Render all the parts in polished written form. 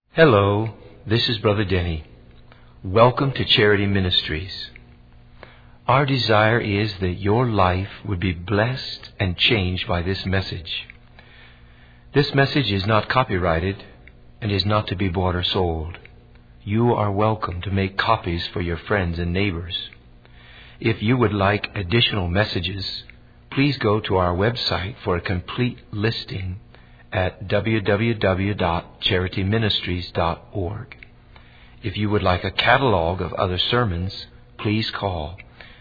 Hello, this is Brother Denny. Welcome to Charity Ministries. Our desire is that your life would be blessed and changed by this message. This message is not copyrighted and is not to be bought or sold. You are welcome to make copies for your friends and neighbors. If you would like additional messages, please go to our website for a complete listing at www.charityministries.org. If you would like a catalog of other sermons, please call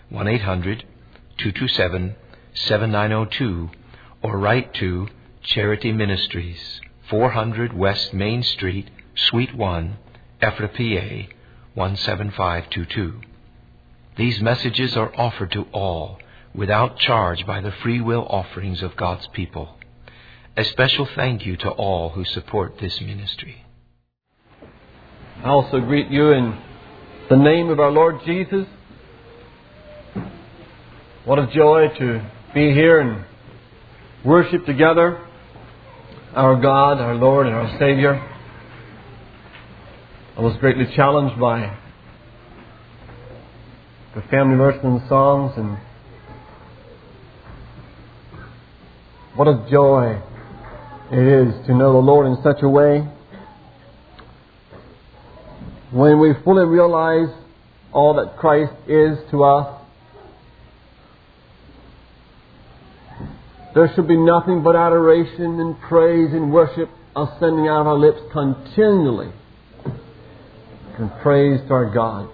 1-800-227-7902 or write to Charity Ministries, 400 West Main Street, Suite 1, Ephrata, PA 17522. These messages are offered to all without charge by the free will offerings of God's people. A special thank you to all who support this ministry. I also greet you in the name of our Lord Jesus. What a joy to be here and worship together our God, our Lord, and our Savior. I was greatly challenged by the family verses and songs, and what a joy it is to know the Lord in such a way. When we fully realize all that Christ is to us, there should be nothing but adoration and praise and worship ascending out of our lips continually, and praise to our God.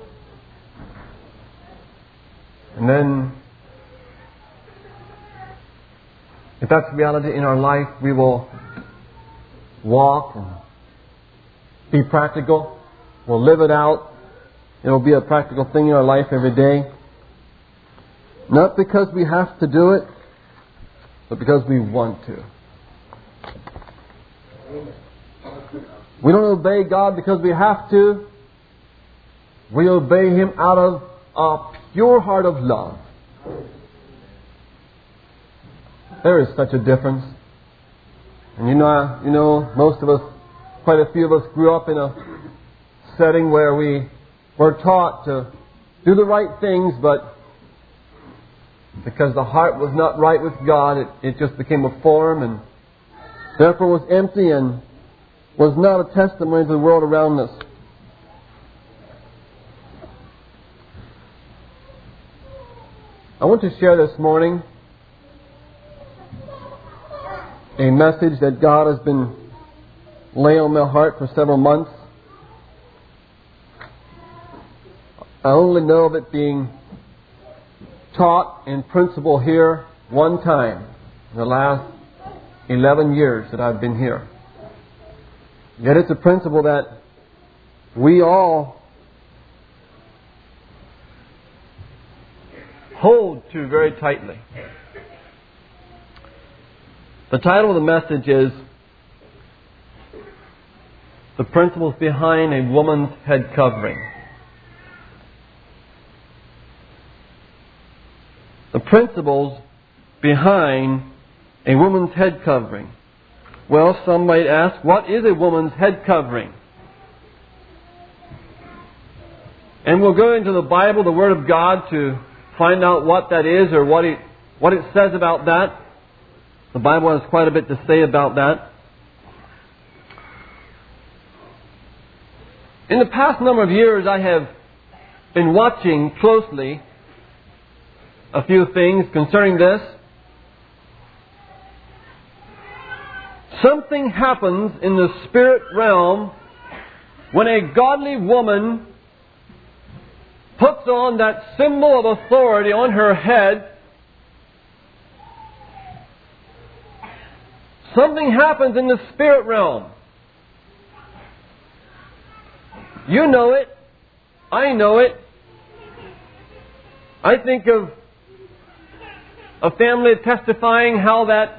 And then, if that's reality in our life, we will walk and be practical. We'll live it out. It will be a practical thing in our life every day. Not because we have to do it, but because we want to. We don't obey God because we have to. We obey Him out of a pure heart of love. There is such a difference. And you know, most of us, quite a few of us grew up in a setting where we were taught to do the right things, but because the heart was not right with God, it just became a form and therefore was empty and was not a testimony to the world around us. I want to share this morning a message that God has been laying on my heart for several months. I only know of it being taught in principle here one time in the last 11 years that I've been here. Yet it's a principle that we all hold to very tightly. The title of the message is The Principles Behind a Woman's Head Covering. The principles behind a woman's head covering. Well, some might ask, what is a woman's head covering? And we'll go into the Bible, the Word of God, to find out what that is or what it says about that. The Bible has quite a bit to say about that. In the past number of years, I have been watching closely a few things concerning this. Something happens in the spirit realm when a godly woman puts on that symbol of authority on her head. Something happens in the spirit realm. You know it. I know it. I think of a family testifying how that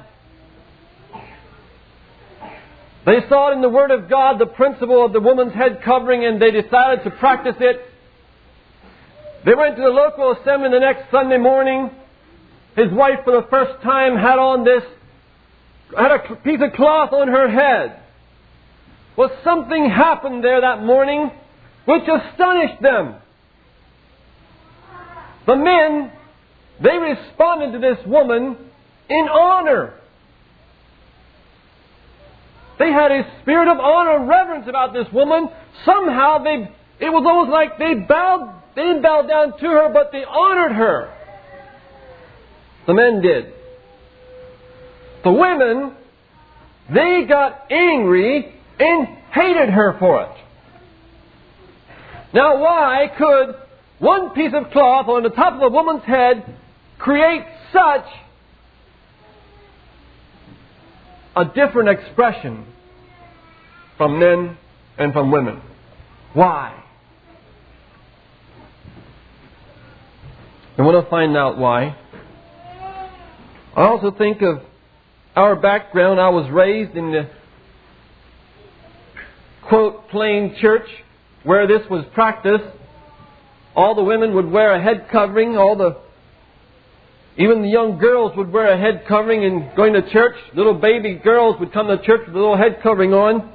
they saw it in the Word of God, the principle of the woman's head covering, and they decided to practice it. They went to the local assembly the next Sunday morning. His wife, for the first time, had a piece of cloth on her head. was something happened there that morning which astonished them. The men, they responded to this woman in honor. They had a spirit of honor and reverence about this woman. Somehow it was almost like they didn't bow down to her, but they honored her. The men did. The women, they got angry and hated her for it. Now, why could one piece of cloth on the top of a woman's head create such a different expression from men and from women? Why? I want to find out why. I also think of our background. I was raised in the, quote, plain church where this was practiced. All the women would wear a head covering. Even the young girls would wear a head covering and going to church. Little baby girls would come to church with a little head covering on.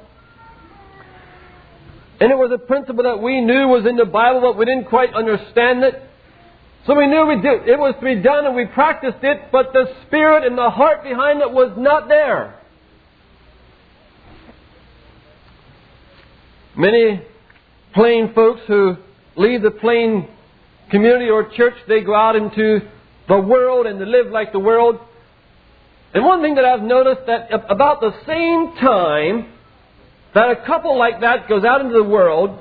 And it was a principle that we knew was in the Bible, but we didn't quite understand it. So we knew it was to be done and we practiced it, but the spirit and the heart behind it was not there. Many plain folks who leave the plain community or church, they go out into the world and they live like the world. And one thing that I've noticed, that about the same time that a couple like that goes out into the world,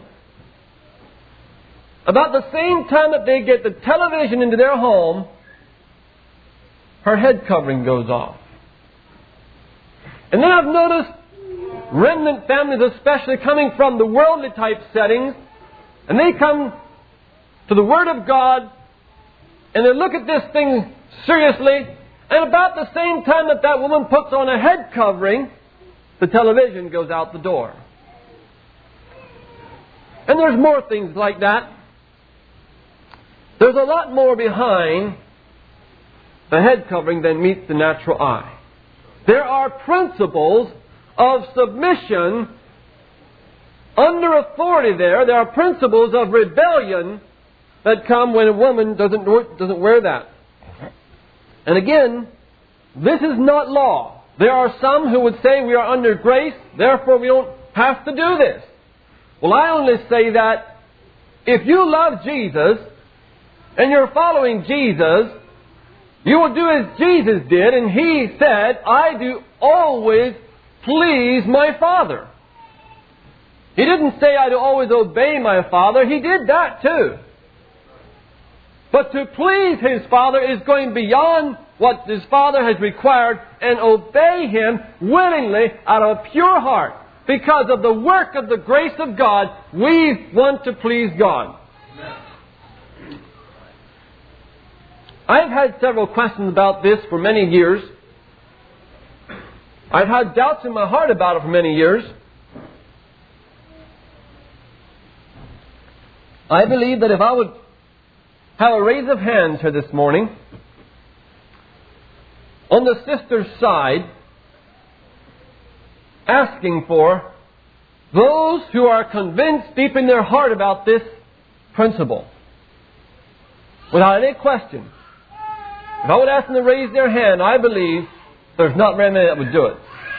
about the same time that they get the television into their home, her head covering goes off. And then I've noticed remnant families, especially coming from the worldly type settings, and they come to the Word of God and they look at this thing seriously, and about the same time that that woman puts on a head covering, the television goes out the door. And there's more things like that. There's a lot more behind the head covering than meets the natural eye. There are principles of submission under authority there. There are principles of rebellion that come when a woman doesn't wear that. And again, this is not law. There are some who would say we are under grace, therefore we don't have to do this. Well, I only say that if you love Jesus and you're following Jesus, you will do as Jesus did, and He said, I do always please my Father. He didn't say I do always obey my Father. He did that too. But to please His Father is going beyond what His Father has required and obey Him willingly out of a pure heart. Because of the work of the grace of God, we want to please God. I've had several questions about this for many years. I've had doubts in my heart about it for many years. I believe that if I would have a raise of hands here this morning, on the sister's side, asking for those who are convinced deep in their heart about this principle, without any question, if I would ask them to raise their hand, I believe there's not very many that would do it.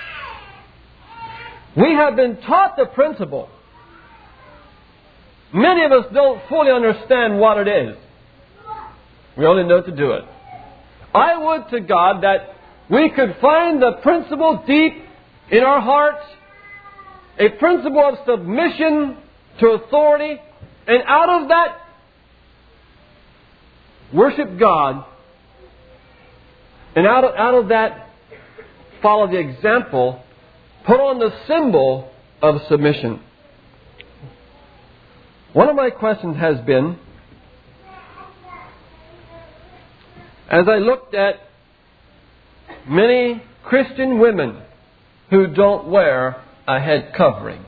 We have been taught the principle. Many of us don't fully understand what it is. We only know to do it. I would to God that we could find the principle deep in our hearts, a principle of submission to authority, and out of that, worship God, and out of that, follow the example, put on the symbol of submission. One of my questions has been, as I looked at many Christian women who don't wear a head covering,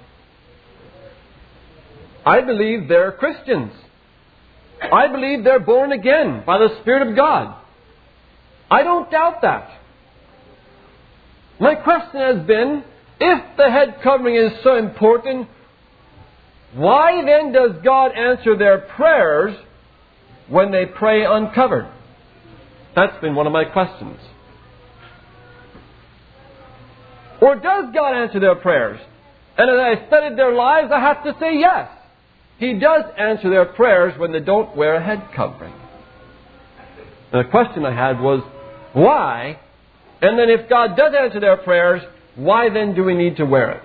I believe they're Christians. I believe they're born again by the Spirit of God. I don't doubt that. My question has been, If the head covering is so important, why then does God answer their prayers when they pray uncovered? That's been one of my questions. Or does God answer their prayers? And as I studied their lives, I have to say yes. He does answer their prayers when they don't wear a head covering. And the question I had was, why? And then if God does answer their prayers, why then do we need to wear it?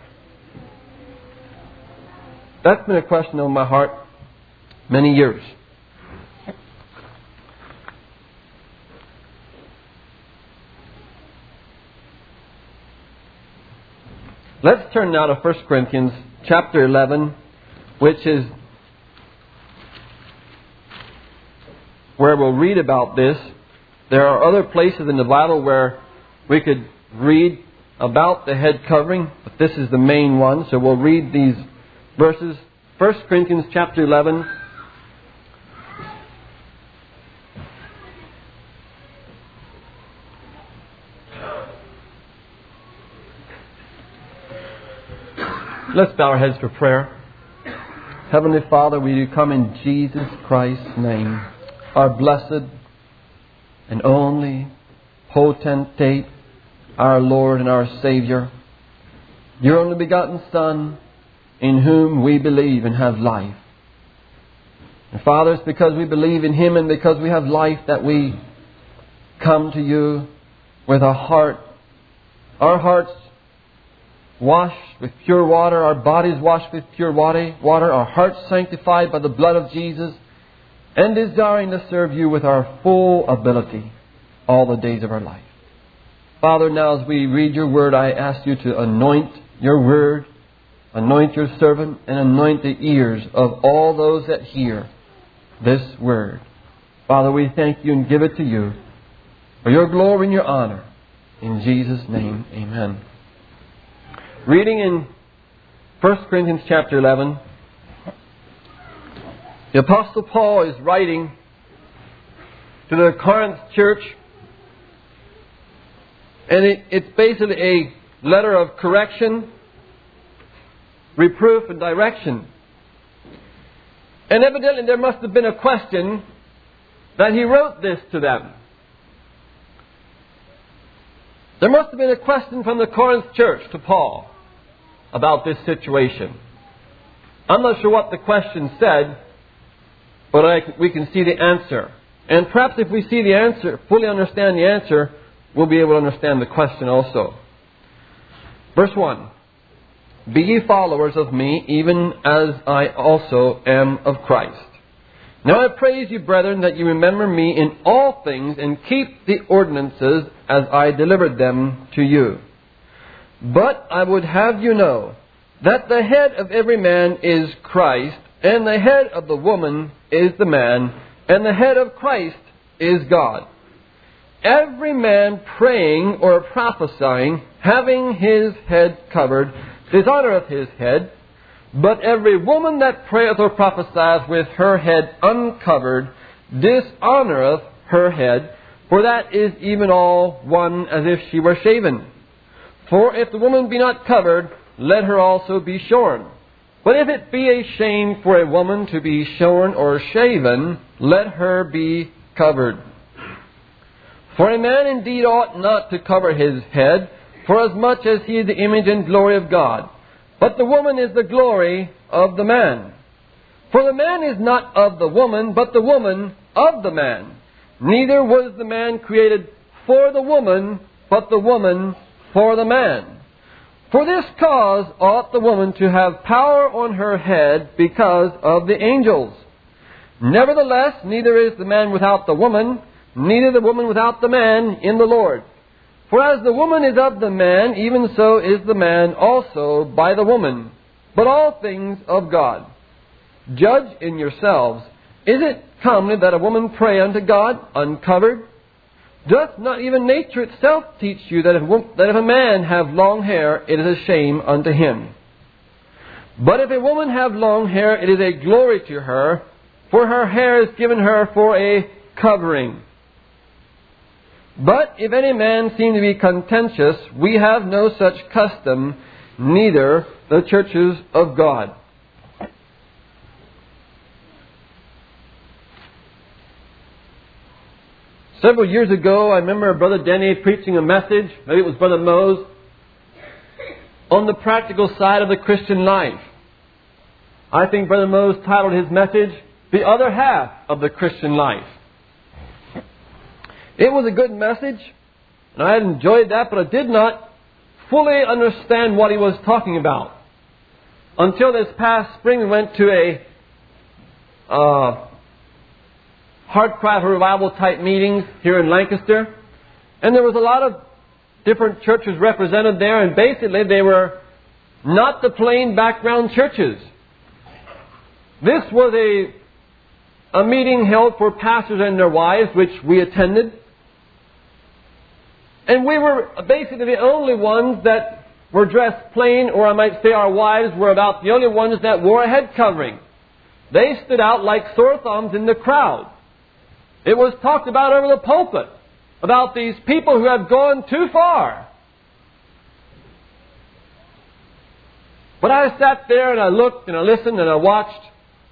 That's been a question on my heart many years. Let's turn now to 1 Corinthians chapter 11, which is where we'll read about this. There are other places in the Bible where we could read about the head covering, but this is the main one. So we'll read these verses. 1 Corinthians chapter 11. Let's bow our heads for prayer. Heavenly Father, we do come in Jesus Christ's name, our blessed and only potentate, our Lord and our Savior, your only begotten Son, in whom we believe and have life. And Father, it's because we believe in Him and because we have life that we come to you with our hearts washed with pure water, our bodies washed with pure water, our hearts sanctified by the blood of Jesus, and desiring to serve you with our full ability all the days of our life. Father, now as we read your word, I ask you to anoint your word, anoint your servant, and anoint the ears of all those that hear this word. Father, we thank you and give it to you for your glory and your honor. In Jesus' name, amen. Reading in 1 Corinthians chapter 11, the Apostle Paul is writing to the Corinth church, and it's basically a letter of correction, reproof, and direction. And evidently there must have been a question that he wrote this to them. There must have been a question from the Corinth church to Paul about this situation. I'm not sure what the question said, but we can see the answer. And perhaps if we see the answer, fully understand the answer, we'll be able to understand the question also. Verse 1. Be ye followers of me, even as I also am of Christ. Now I praise you, brethren, that you remember me in all things, and keep the ordinances as I delivered them to you. But I would have you know that the head of every man is Christ, and the head of the woman is the man, and the head of Christ is God. Every man praying or prophesying, having his head covered, dishonoureth his head. But every woman that prayeth or prophesieth with her head uncovered, dishonoureth her head, for that is even all one as if she were shaven. For if the woman be not covered, let her also be shorn. But if it be a shame for a woman to be shorn or shaven, let her be covered. For a man indeed ought not to cover his head, forasmuch as he is the image and glory of God. But the woman is the glory of the man. For the man is not of the woman, but the woman of the man. Neither was the man created for the woman, but the woman for the man. For this cause ought the woman to have power on her head because of the angels. Nevertheless, neither is the man without the woman, neither the woman without the man in the Lord. For as the woman is of the man, even so is the man also by the woman. But all things of God. Judge in yourselves. Is it comely that a woman pray unto God uncovered? Doth not even nature itself teach you that if a man have long hair, it is a shame unto him? But if a woman have long hair, it is a glory to her, for her hair is given her for a covering. But if any man seem to be contentious, we have no such custom, neither the churches of God. Several years ago, I remember Brother Denny preaching a message, maybe it was Brother Mose, on the practical side of the Christian life. I think Brother Mose titled his message, The Other Half of the Christian Life. It was a good message, and I had enjoyed that, but I did not fully understand what he was talking about. Until this past spring, we went to a Heart Cry for Revival type meetings here in Lancaster. And there was a lot of different churches represented there, and basically they were not the plain background churches. This was a meeting held for pastors and their wives, which we attended. And we were basically the only ones that were dressed plain, or I might say our wives were about the only ones that wore a head covering. They stood out like sore thumbs in the crowd. It was talked about over the pulpit, about these people who have gone too far. But I sat there and I looked and I listened and I watched.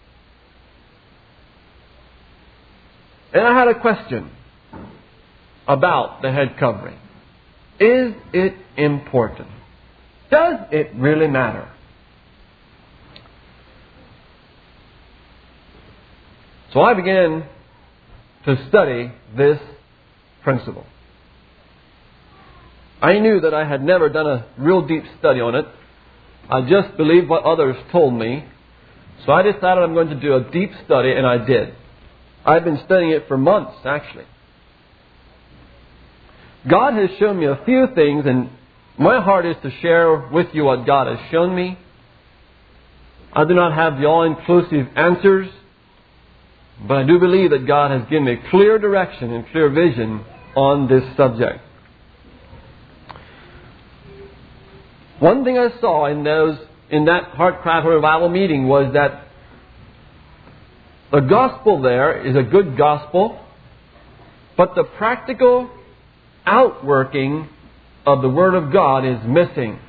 And I had a question about the head covering. Is it important? Does it really matter? So I began to study this principle. I knew that I had never done a real deep study on it. I just believed what others told me. So I decided I'm going to do a deep study, and I did. I've been studying it for months, actually. God has shown me a few things, and my heart is to share with you what God has shown me. I do not have the all-inclusive answers, but I do believe that God has given me clear direction and clear vision on this subject. One thing I saw in that Heart Cry for Revival meeting was that the gospel there is a good gospel, but the practical outworking of the Word of God is missing.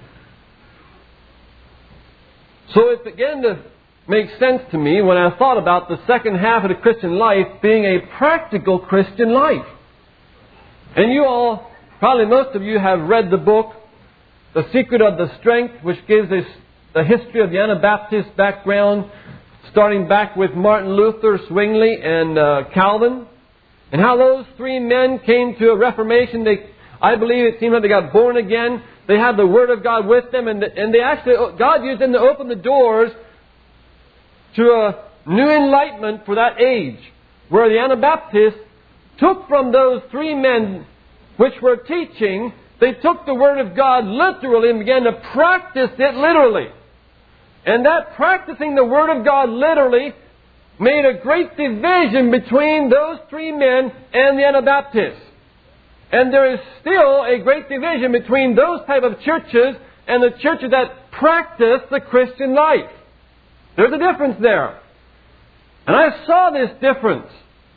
So it began to make sense to me when I thought about the second half of the Christian life being a practical Christian life. And you all, probably most of you, have read the book, The Secret of the Strength, which gives us the history of the Anabaptist background, starting back with Martin Luther, Zwingli, and Calvin, and how those three men came to a reformation. I believe it seemed like they got born again. They had the Word of God with them, and they actually, God used them to open the doors to a new enlightenment for that age, where the Anabaptists took from those three men which were teaching, they took the Word of God literally and began to practice it literally. And that practicing the Word of God literally made a great division between those three men and the Anabaptists. And there is still a great division between those type of churches and the churches that practice the Christian life. There's a difference there. And I saw this difference.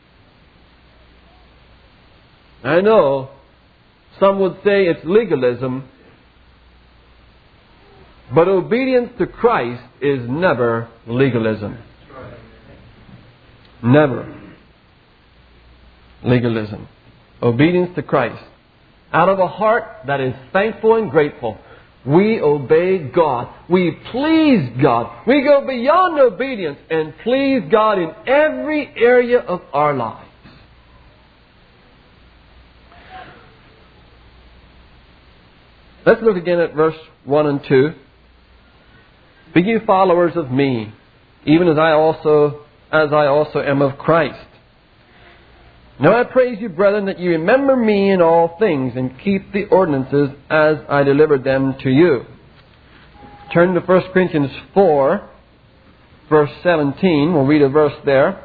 I know some would say it's legalism, but obedience to Christ is never legalism. Never legalism. Obedience to Christ. Out of a heart that is thankful and grateful, we obey God. We please God. We go beyond obedience and please God in every area of our lives. Let's look again at verse 1 and 2. Be ye followers of me, even as I also am of Christ. Now I praise you, brethren, that you remember me in all things, and keep the ordinances as I delivered them to you. Turn to 1 Corinthians 4, verse 17. We'll read a verse there.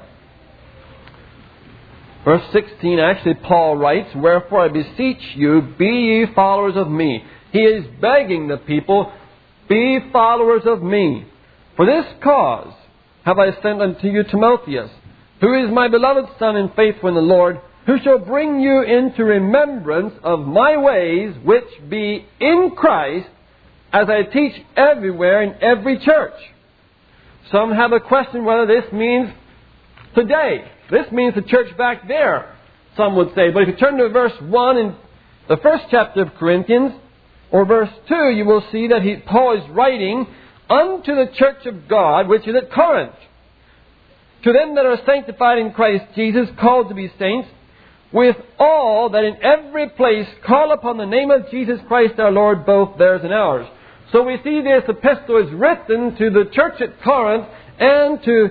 Verse 16, actually Paul writes, Wherefore I beseech you, be ye followers of me. He is begging the people, be followers of me. For this cause have I sent unto you Timotheus, who is my beloved son and faithful in the Lord, who shall bring you into remembrance of my ways, which be in Christ, as I teach everywhere in every church. Some have a question whether this means today. This means the church back there, some would say. But if you turn to verse 1 in the first chapter of Corinthians, or verse 2, you will see that Paul is writing unto the church of God, which is at Corinth. To them that are sanctified in Christ Jesus, called to be saints, with all that in every place call upon the name of Jesus Christ our Lord, both theirs and ours. So we see this epistle is written to the church at Corinth and to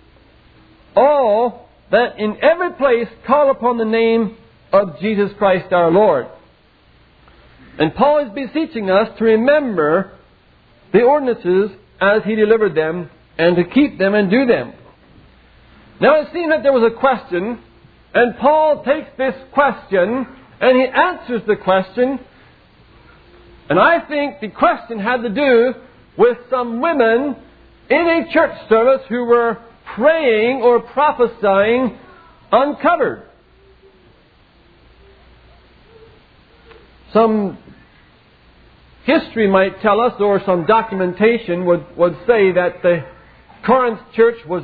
all that in every place call upon the name of Jesus Christ our Lord. And Paul is beseeching us to remember the ordinances as he delivered them and to keep them and do them. Now it seems that there was a question, and Paul takes this question and he answers the question. And I think the question had to do with some women in a church service who were praying or prophesying uncovered. Some history might tell us, or some documentation would say that the Corinth church was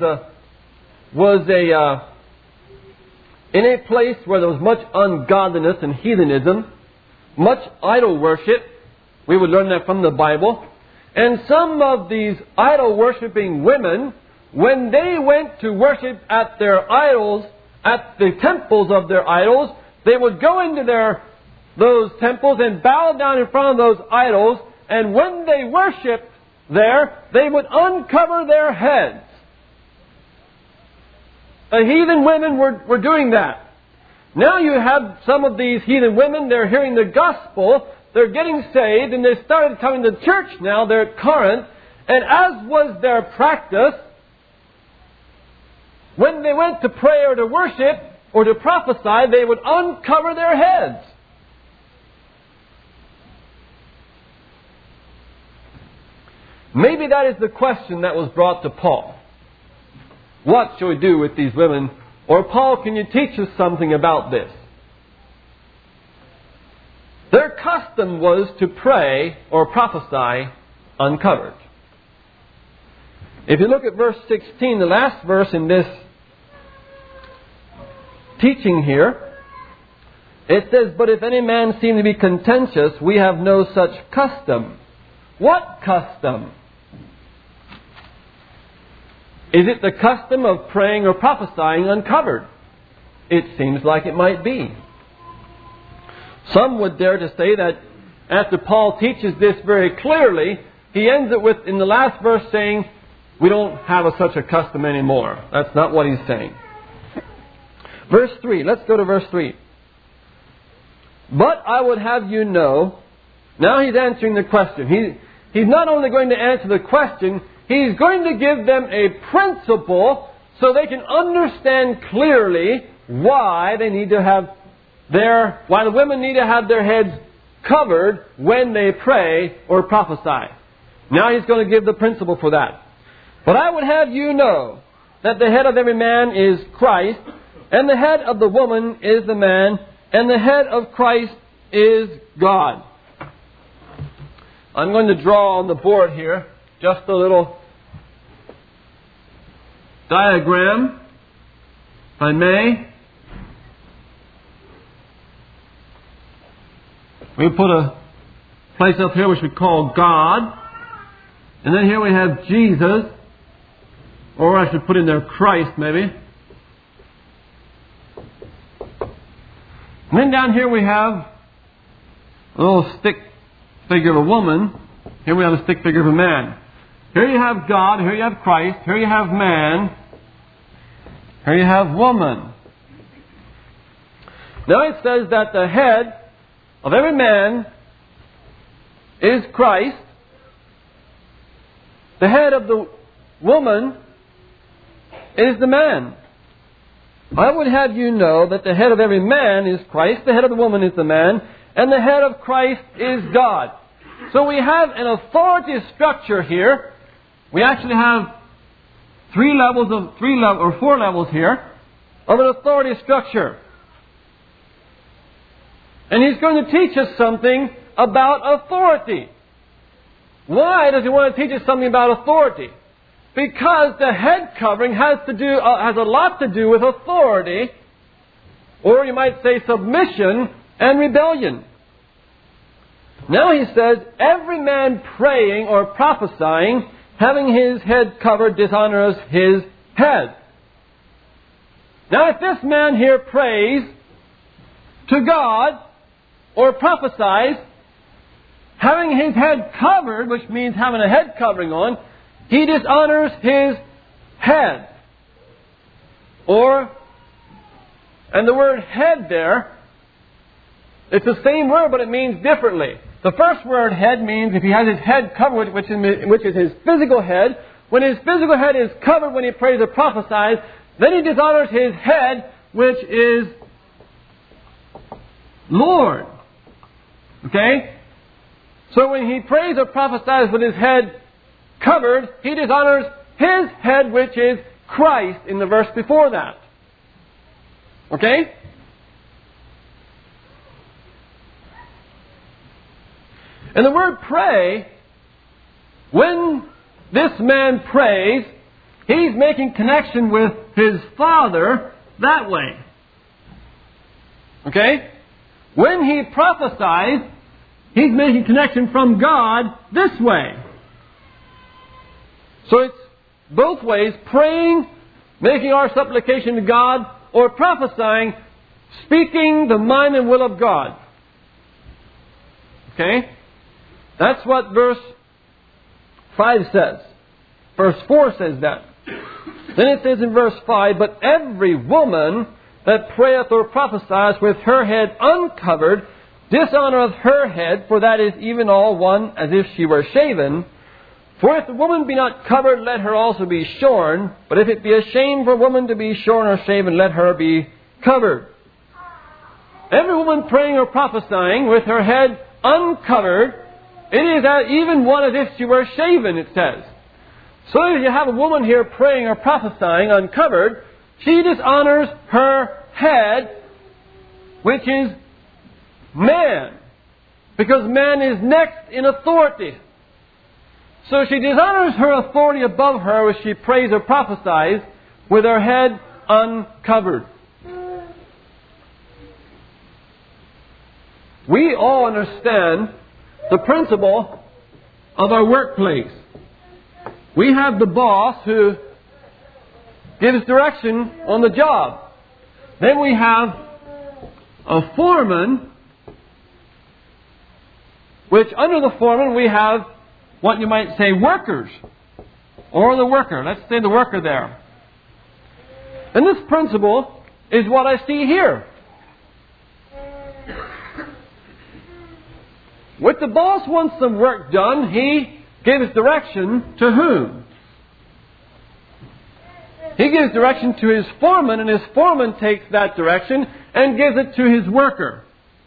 in a place where there was much ungodliness and heathenism, much idol worship. We would learn that from the Bible. And some of these idol-worshipping women, when they went to worship at their idols, at the temples of their idols, they would go into those temples and bow down in front of those idols. And when they worshipped there, they would uncover their heads. The heathen women were doing that. Now you have some of these heathen women, they're hearing the gospel, they're getting saved, and they started coming to church now. They're at Corinth. And as was their practice, when they went to pray or to worship or to prophesy, they would uncover their heads. Maybe that is the question that was brought to Paul. What shall we do with these women? Or, Paul, can you teach us something about this? Their custom was to pray or prophesy uncovered. If you look at verse 16, the last verse in this teaching here, it says, "But if any man seem to be contentious, we have no such custom." What custom? Is it the custom of praying or prophesying uncovered? It seems like it might be. Some would dare to say that after Paul teaches this very clearly, he ends it with, in the last verse, saying, we don't have such a custom anymore. That's not what he's saying. Verse 3. Let's go to verse 3. "But I would have you know..." Now he's answering the question. He's not only going to answer the question, he's going to give them a principle so they can understand clearly why they need to have why the women need to have their heads covered when they pray or prophesy. Now he's going to give the principle for that. "But I would have you know that the head of every man is Christ, and the head of the woman is the man, and the head of Christ is God." I'm going to draw on the board here just a little diagram, if I may. We put a place up here which we call God. And then here we have Jesus. Or I should put in there Christ, maybe. And then down here we have a little stick figure of a woman. Here we have a stick figure of a man. Here you have God. Here you have Christ. Here you have man. Here you have woman. Now it says that the head of every man is Christ. The head of the woman is the man. I would have you know that the head of every man is Christ, the head of the woman is the man, and the head of Christ is God. So we have an authority structure here. We actually have 4 levels here of an authority structure. And he's going to teach us something about authority. Why does he want to teach us something about authority? Because the head covering has a lot to do with authority, or you might say submission and rebellion. Now he says, every man praying or prophesying, having his head covered, dishonors his head. Now if this man here prays to God or prophesies, having his head covered, which means having a head covering on, he dishonors his head. And the word head there, it's the same word, but it means differently. The first word, head, means if he has his head covered, which is his physical head. When his physical head is covered when he prays or prophesies, then he dishonors his head, which is Lord. Okay? So when he prays or prophesies with his head covered, he dishonors his head, which is Christ, in the verse before that. Okay? And the word pray, when this man prays, he's making connection with his Father that way. Okay? When he prophesies, he's making connection from God this way. So it's both ways, praying, making our supplication to God, or prophesying, speaking the mind and will of God. Okay? That's what verse 5 says. Verse 4 says that. Then it says in verse 5, but every woman that prayeth or prophesieth with her head uncovered dishonoureth her head, for that is even all one as if she were shaven. For if the woman be not covered, let her also be shorn. But if it be a shame for a woman to be shorn or shaven, let her be covered. Every woman praying or prophesying with her head uncovered, it is even one as if she were shaven, it says. So if you have a woman here praying or prophesying uncovered, she dishonors her head, which is man. Because man is next in authority. So she dishonors her authority above her as she prays or prophesies with her head uncovered. We all understand the principle of our workplace. We have the boss who gives direction on the job. Then we have a foreman, which under the foreman we have what you might say workers, or the worker. Let's say the worker there. And this principle is what I see here. When the boss wants some work done, he gives direction to whom? He gives direction to his foreman, and his foreman takes that direction and gives it to his worker.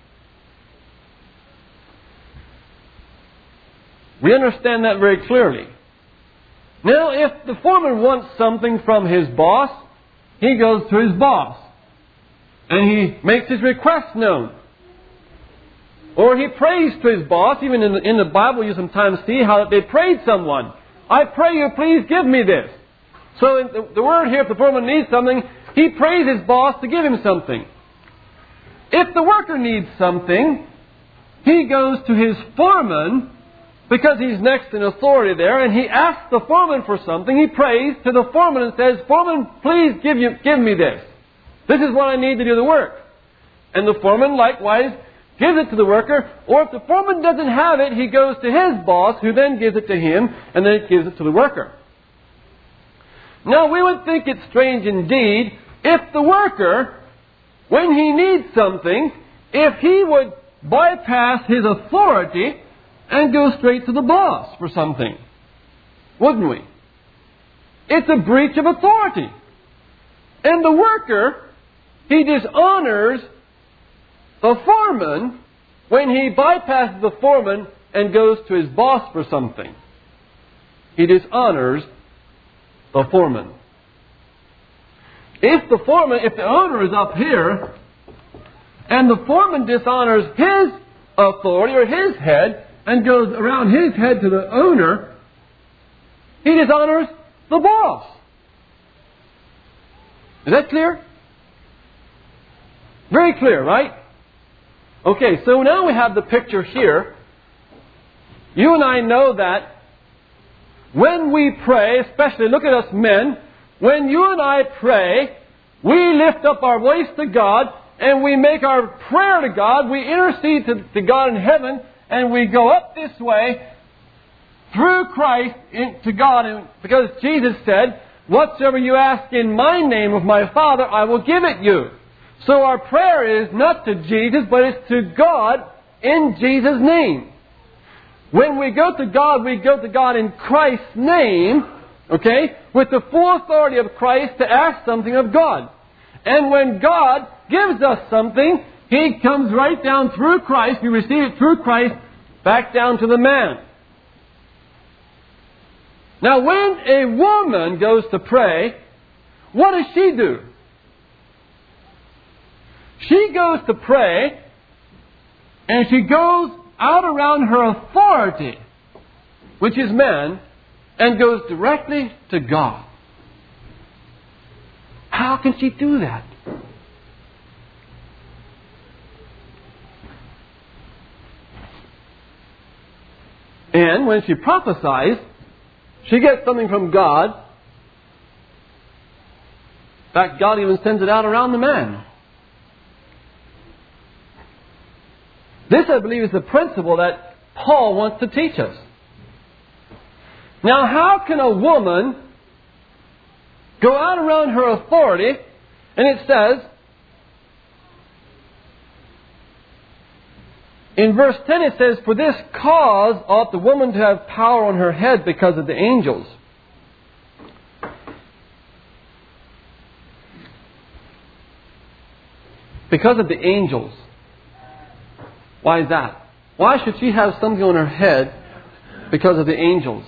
We understand that very clearly. Now, if the foreman wants something from his boss, he goes to his boss and he makes his request known. Or he prays to his boss. Even in the Bible you sometimes see how they prayed someone. I pray you, please give me this. So in the word here, if the foreman needs something, he prays his boss to give him something. If the worker needs something, he goes to his foreman, because he's next in authority there, and he asks the foreman for something. He prays to the foreman and says, Foreman, please give me this. This is what I need to do the work. And the foreman likewise gives it to the worker. Or if the foreman doesn't have it, he goes to his boss, who then gives it to him, and then he gives it to the worker. Now, we would think it strange indeed if the worker, when he needs something, if he would bypass his authority and go straight to the boss for something. Wouldn't we? It's a breach of authority. And the worker, he dishonors the foreman when he bypasses the foreman and goes to his boss for something. He dishonors the foreman. If the owner is up here, and the foreman dishonors his authority or his head, and goes around his head to the owner, he dishonors the boss. Is that clear? Very clear, right? Okay, so now we have the picture here. You and I know that when we pray, especially look at us men, when you and I pray, we lift up our voice to God and we make our prayer to God. We intercede to God in heaven and we go up this way through Christ to God. And because Jesus said, whatsoever you ask in my name of my Father, I will give it you. So our prayer is not to Jesus, but it's to God in Jesus' name. When we go to God in Christ's name, okay, with the full authority of Christ to ask something of God. And when God gives us something, He comes right down through Christ, we receive it through Christ, back down to the man. Now when a woman goes to pray, what does she do? She goes to pray, and she goes out around her authority, which is man, and goes directly to God. How can she do that? And when she prophesies, she gets something from God. In fact, God even sends it out around the man. This, I believe, is the principle that Paul wants to teach us. Now, how can a woman go out around her authority, and it says, in verse 10 it says, for this cause ought the woman to have power on her head because of the angels. Because of the angels. Why is that? Why should she have something on her head because of the angels?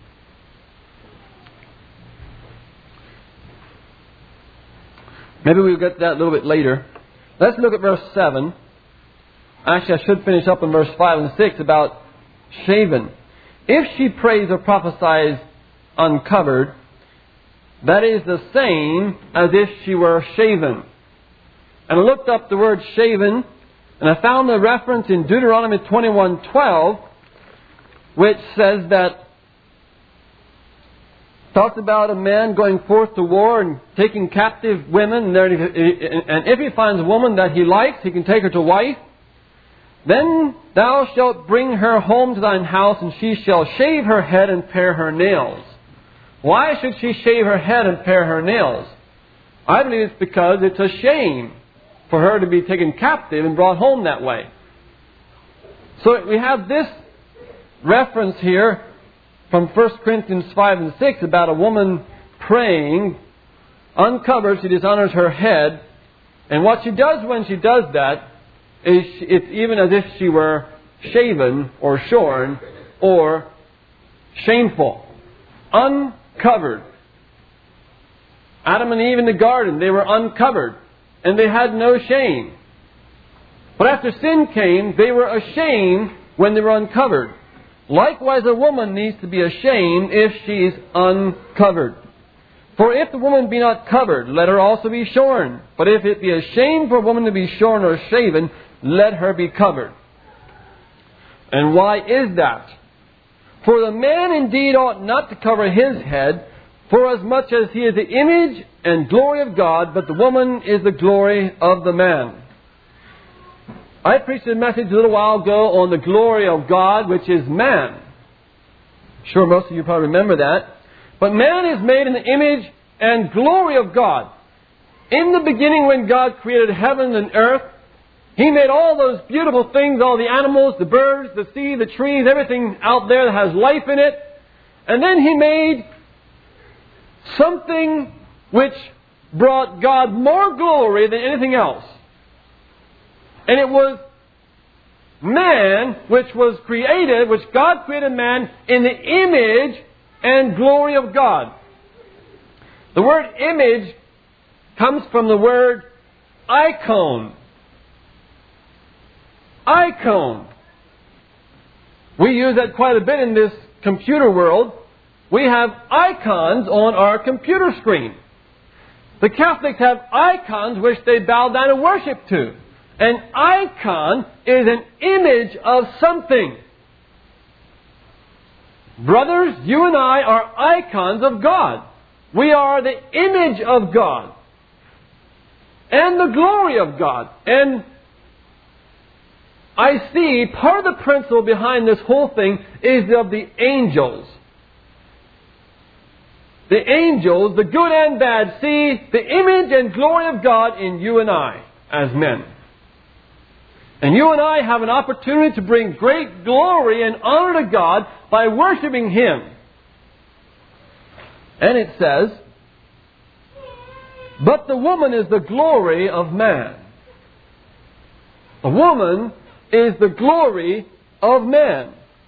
Maybe we'll get to that a little bit later. Let's look at verse 7. Actually, I should finish up in verse 5 and 6 about shaven. If she prays or prophesies uncovered, that is the same as if she were shaven. And I looked up the word shaven, and I found a reference in Deuteronomy 21:12, which says that, talks about a man going forth to war and taking captive women, and if he finds a woman that he likes, he can take her to wife. Then thou shalt bring her home to thine house, and she shall shave her head and pare her nails. Why should she shave her head and pare her nails? I believe it's because it's a shame for her to be taken captive and brought home that way. So we have this reference here from 1 Corinthians 5 and 6 about a woman praying uncovered. She dishonors her head. And what she does when she does that is it's even as if she were shaven or shorn or shameful. Uncovered. Adam and Eve in the garden, they were uncovered. And they had no shame. But after sin came, they were ashamed when they were uncovered. Likewise, a woman needs to be ashamed if she is uncovered. For if the woman be not covered, let her also be shorn. But if it be a shame for a woman to be shorn or shaven, let her be covered. And why is that? For the man indeed ought not to cover his head, forasmuch as he is the image and glory of God, but the woman is the glory of the man. I preached a message a little while ago on the glory of God, which is man. Sure, most of you probably remember that. But man is made in the image and glory of God. In the beginning, when God created heaven and earth, He made all those beautiful things, all the animals, the birds, the sea, the trees, everything out there that has life in it. And then He made something which brought God more glory than anything else. And it was man, which was created, which God created man in the image and glory of God. The word image comes from the word icon. Icon. We use that quite a bit in this computer world. We have icons on our computer screen. The Catholics have icons which they bow down and worship to. An icon is an image of something. Brothers, you and I are icons of God. We are the image of God and the glory of God. And I see part of the principle behind this whole thing is of the angels. The angels, the good and bad, see the image and glory of God in you and I as men. And you and I have an opportunity to bring great glory and honor to God by worshiping Him. And it says, but the woman is the glory of man. The woman is the glory of man.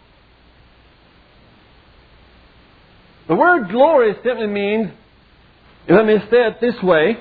The word glory simply means, let me say it this way,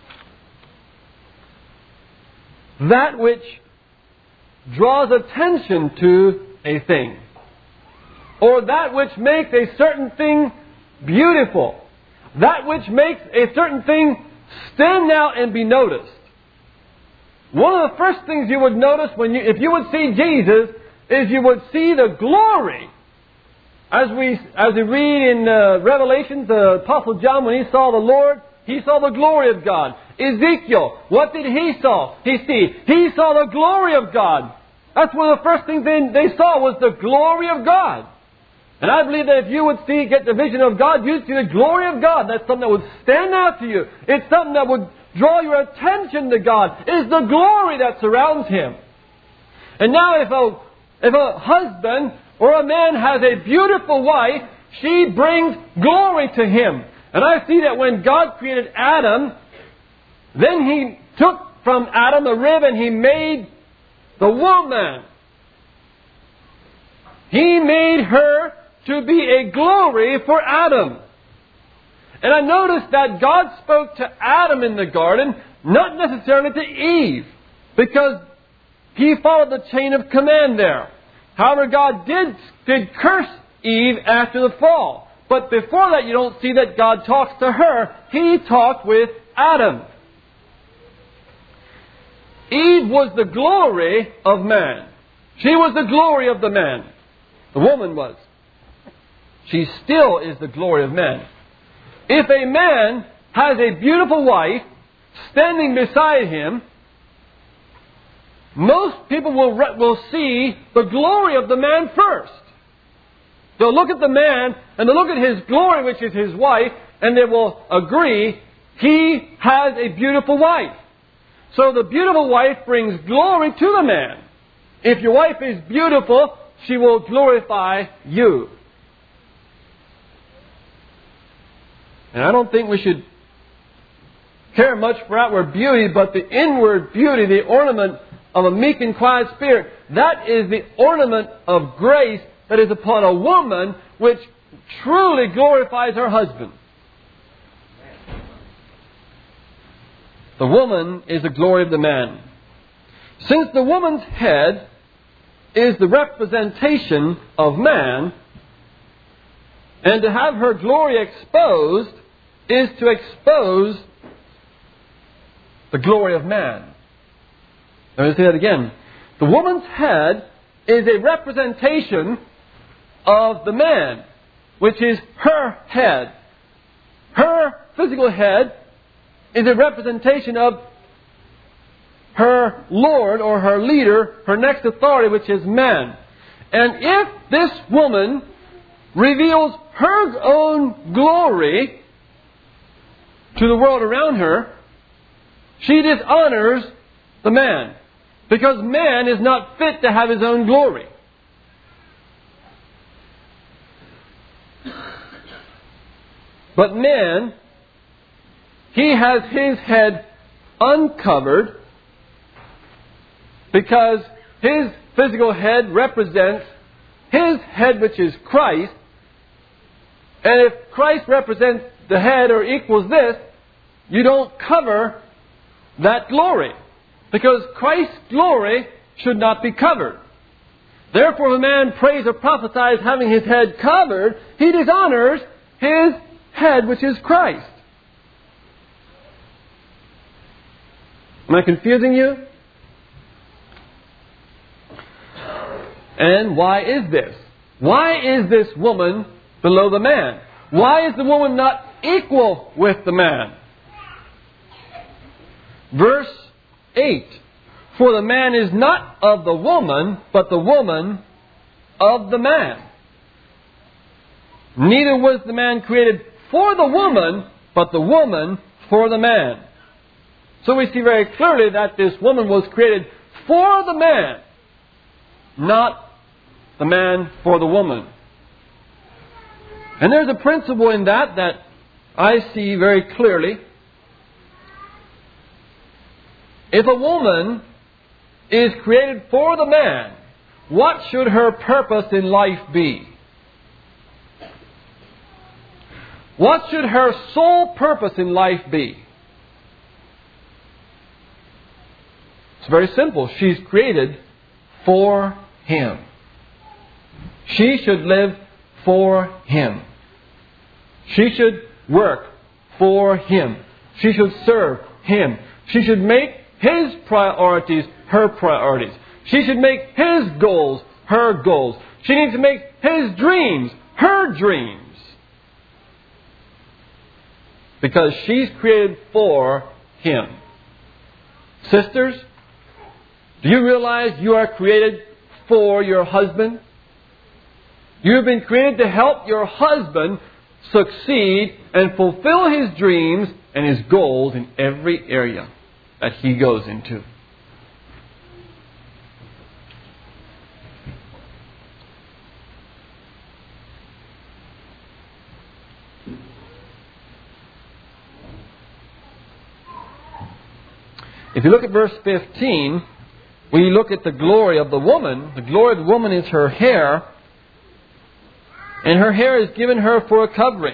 that which draws attention to a thing, or that which makes a certain thing beautiful, that which makes a certain thing stand out and be noticed. One of the first things you would notice if you would see Jesus is you would see the glory. As we read in Revelations, the Apostle John, when he saw the Lord, he saw the glory of God. Ezekiel, what did he see? He saw the glory of God. That's one of the first things they saw was the glory of God. And I believe that if you would get the vision of God, you'd see the glory of God. That's something that would stand out to you. It's something that would draw your attention to God. It's the glory that surrounds Him. And now if a husband or a man has a beautiful wife, she brings glory to him. And I see that when God created Adam, then He took from Adam a rib and He made the woman. He made her to be a glory for Adam. And I noticed that God spoke to Adam in the garden, not necessarily to Eve, because He followed the chain of command there. However, God did curse Eve after the fall. But before that, you don't see that God talks to her. He talked with Adam. Eve was the glory of man. She was the glory of the man. The woman was. She still is the glory of man. If a man has a beautiful wife standing beside him, most people will see the glory of the man first. They'll look at the man and they'll look at his glory, which is his wife, and they will agree he has a beautiful wife. So the beautiful wife brings glory to the man. If your wife is beautiful, she will glorify you. And I don't think we should care much for outward beauty, but the inward beauty, the ornament of a meek and quiet spirit, that is the ornament of grace that is upon a woman, which truly glorifies her husband. The woman is the glory of the man. Since the woman's head is the representation of man, and to have her glory exposed is to expose the glory of man. Let me say that again. The woman's head is a representation of the man, which is her head. Her physical head is a representation of her Lord or her leader, her next authority, which is man. And if this woman reveals her own glory to the world around her, she dishonors the man. Because man is not fit to have his own glory. But man, he has his head uncovered because his physical head represents his head, which is Christ. And if Christ represents the head or equals this, you don't cover that glory. Because Christ's glory should not be covered. Therefore, if a man prays or prophesies having his head covered, he dishonors his head, which is Christ. Am I confusing you? And why is this? Why is this woman below the man? Why is the woman not equal with the man? Verse 8. For the man is not of the woman, but the woman of the man. Neither was the man created for the woman, but the woman for the man. So we see very clearly that this woman was created for the man, not the man for the woman. And there's a principle in that I see very clearly. If a woman is created for the man, what should her purpose in life be? What should her sole purpose in life be? It's very simple. She's created for Him. She should live for Him. She should work for Him. She should serve Him. She should make His priorities her priorities. She should make His goals her goals. She needs to make His dreams her dreams. Because she's created for Him. Sisters, do you realize you are created for your husband? You have been created to help your husband succeed and fulfill his dreams and his goals in every area that he goes into. If you look at verse 15, when you look at the glory of the woman, the glory of the woman is her hair, and her hair is given her for a covering.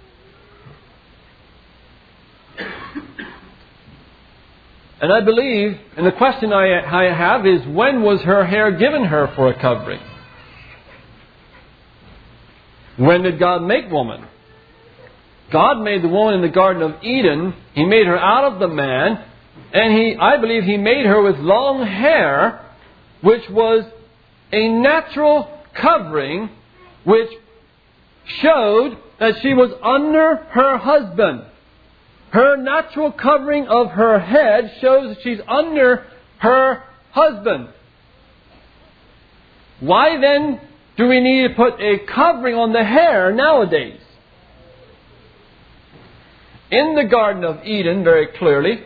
And I believe, and the question I have is, when was her hair given her for a covering? When did God make woman? God made the woman in the Garden of Eden. He made her out of the man. And I believe He made her with long hair, which was a natural covering, which showed that she was under her husband. Her natural covering of her head shows that she's under her husband. Why then do we need to put a covering on the hair nowadays? In the Garden of Eden, very clearly,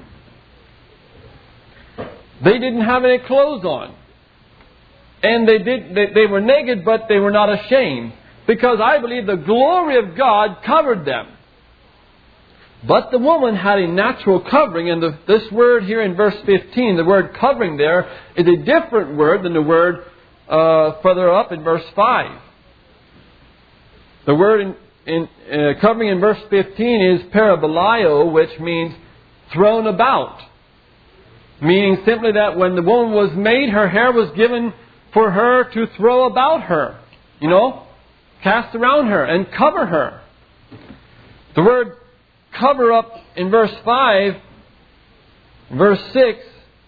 they didn't have any clothes on. And they were naked, but they were not ashamed. Because I believe the glory of God covered them. But the woman had a natural covering, and this word here in verse 15, the word covering there, is a different word than the word further up in verse 5. The word in covering in verse 15 is parabolio, which means thrown about. Meaning simply that when the woman was made, her hair was given for her to throw about her. You know? Cast around her and cover her. The word cover up in verse 5, verse 6,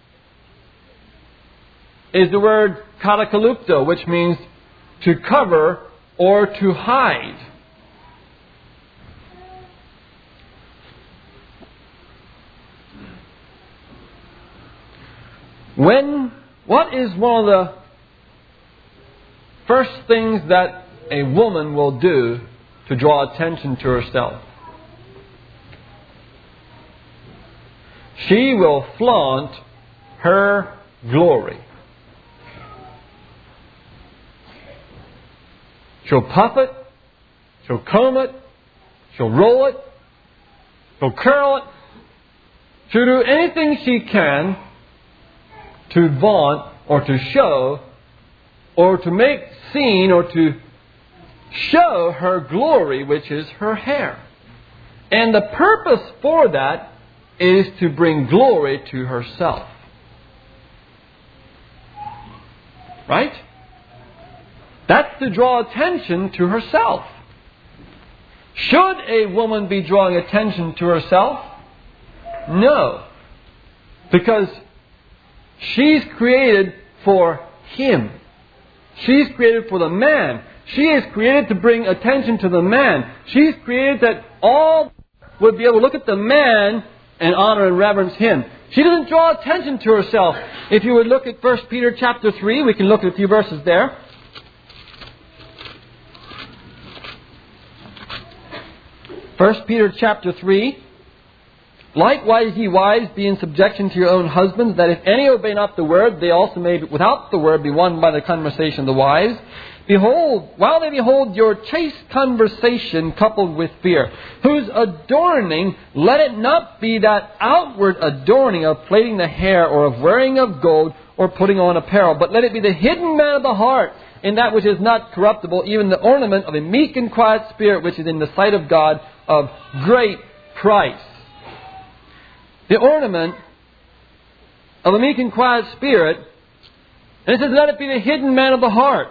is the word katakalupto, which means to cover or to hide. What is one of the first things that a woman will do to draw attention to herself? She will flaunt her glory. She'll puff it, she'll comb it, she'll roll it, she'll curl it. She'll do anything she can to vaunt or to show or to make seen or to show her glory, which is her hair. And the purpose for that is to bring glory to herself. Right? That's to draw attention to herself. Should a woman be drawing attention to herself? No. Because she's created for him. She's created for the man. She is created to bring attention to the man. She's created that all would be able to look at the man and honor and reverence him. She doesn't draw attention to herself. If you would look at 1 Peter chapter 3, we can look at a few verses there. 1 Peter chapter 3. Likewise, ye wives, be in subjection to your own husbands, that if any obey not the word, they also may, without the word, be won by the conversation of the wise. Behold, while they behold your chaste conversation coupled with fear, whose adorning, let it not be that outward adorning of plaiting the hair, or of wearing of gold, or putting on apparel, but let it be the hidden man of the heart, in that which is not corruptible, even the ornament of a meek and quiet spirit, which is in the sight of God of great price. The ornament of a meek and quiet spirit, and it says, let it be the hidden man of the heart.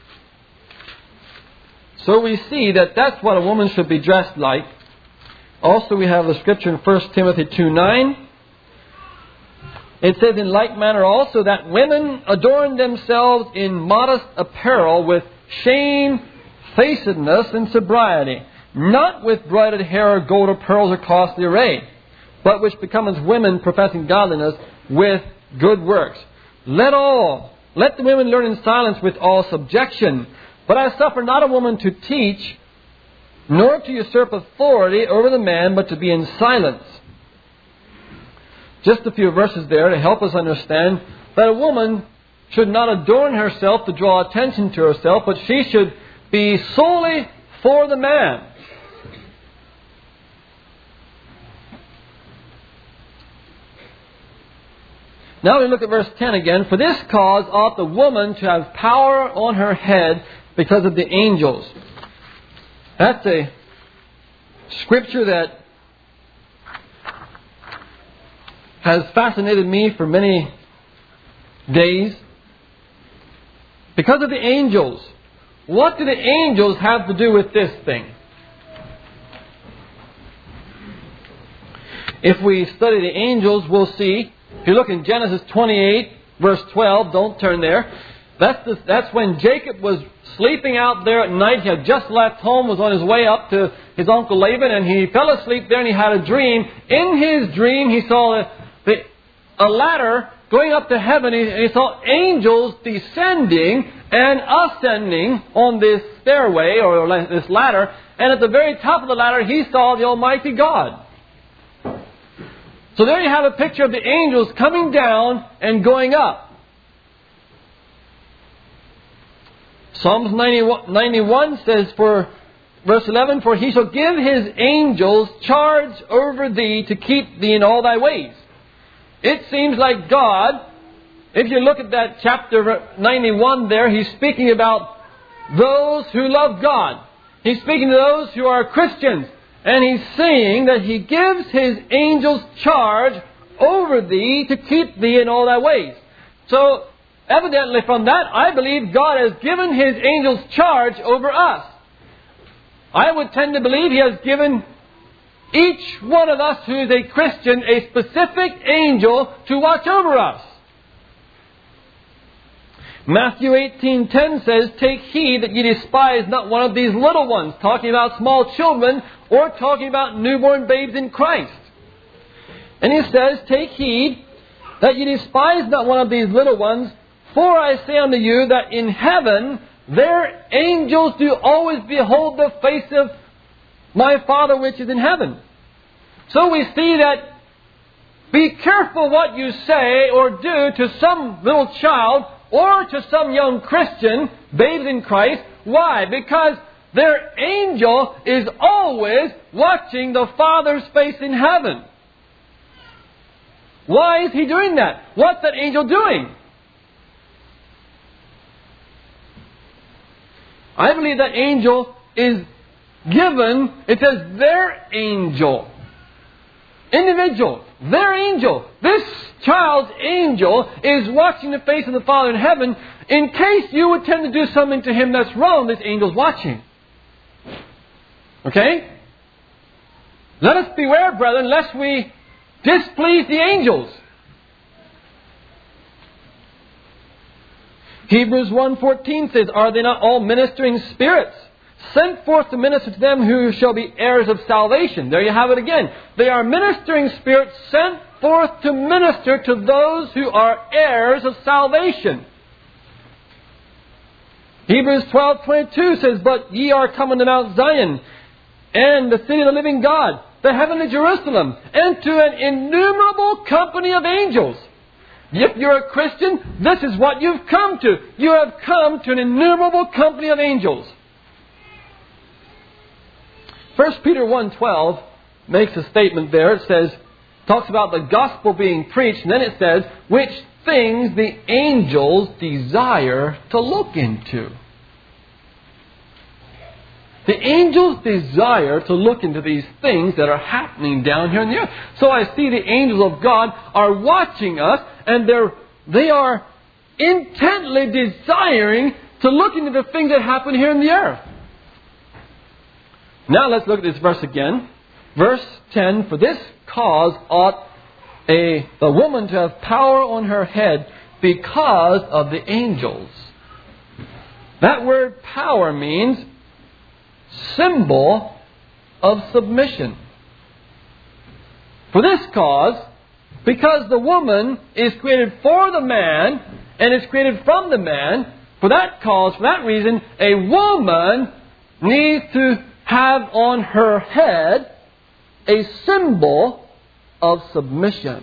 So we see that that's what a woman should be dressed like. Also we have the scripture in 1 Timothy 2:9. It says, in like manner also, that women adorn themselves in modest apparel with shamefacedness and sobriety, not with broided hair or gold or pearls or costly array, but which becometh women professing godliness with good works. Let the women learn in silence with all subjection. But I suffer not a woman to teach, nor to usurp authority over the man, but to be in silence. Just a few verses there to help us understand that a woman should not adorn herself to draw attention to herself, but she should be solely for the man. Now we look at verse 10 again. For this cause ought the woman to have power on her head because of the angels. That's a scripture that has fascinated me for many days. Because of the angels. What do the angels have to do with this thing? If we study the angels, we'll see. If you look in Genesis 28, verse 12, don't turn there. That's when Jacob was sleeping out there at night. He had just left home, was on his way up to his uncle Laban, and he fell asleep there and he had a dream. In his dream, he saw a ladder going up to heaven, and he saw angels descending and ascending on this stairway or this ladder. And at the very top of the ladder, he saw the Almighty God. So there you have a picture of the angels coming down and going up. Psalms 91 says, for verse 11, for he shall give his angels charge over thee to keep thee in all thy ways. It seems like God, if you look at that chapter 91 there, He's speaking about those who love God. He's speaking to those who are Christians. And He's saying that He gives His angels charge over thee to keep thee in all thy ways. So, evidently from that, I believe God has given His angels charge over us. I would tend to believe He has given each one of us who is a Christian a specific angel to watch over us. Matthew 18:10 says, take heed that ye despise not one of these little ones, talking about small children or talking about newborn babes in Christ. And He says, take heed that ye despise not one of these little ones, for I say unto you that in heaven their angels do always behold the face of my Father which is in heaven. So we see that be careful what you say or do to some little child or to some young Christian, babes in Christ. Why? Because their angel is always watching the Father's face in heaven. Why is He doing that? What's that angel doing? I believe that angel is given, it says their angel. Individual, their angel. This child's angel is watching the face of the Father in heaven, in case you would tend to do something to him that's wrong, this angel's watching. Okay? Let us beware, brethren, lest we displease the angels. Hebrews 1:14 says, "Are they not all ministering spirits, sent forth to minister to them who shall be heirs of salvation?" There you have it again. They are ministering spirits sent forth to minister to those who are heirs of salvation. Hebrews 12:22 says, "But ye are come unto Mount Zion, and the city of the living God, the heavenly Jerusalem, and to an innumerable company of angels." If you're a Christian, this is what you've come to. You have come to an innumerable company of angels. 1 Peter 1:12 makes a statement there. It says, talks about the gospel being preached, and then it says, which things the angels desire to look into. The angels desire to look into these things that are happening down here on the earth. So I see the angels of God are watching us, and they are intently desiring to look into the things that happen here on the earth. Now let's look at this verse again. Verse 10, "For this cause ought the woman to have power on her head because of the angels." That word power means symbol of submission. For this cause, because the woman is created for the man and is created from the man, for that cause, for that reason, a woman needs to have on her head a symbol of submission.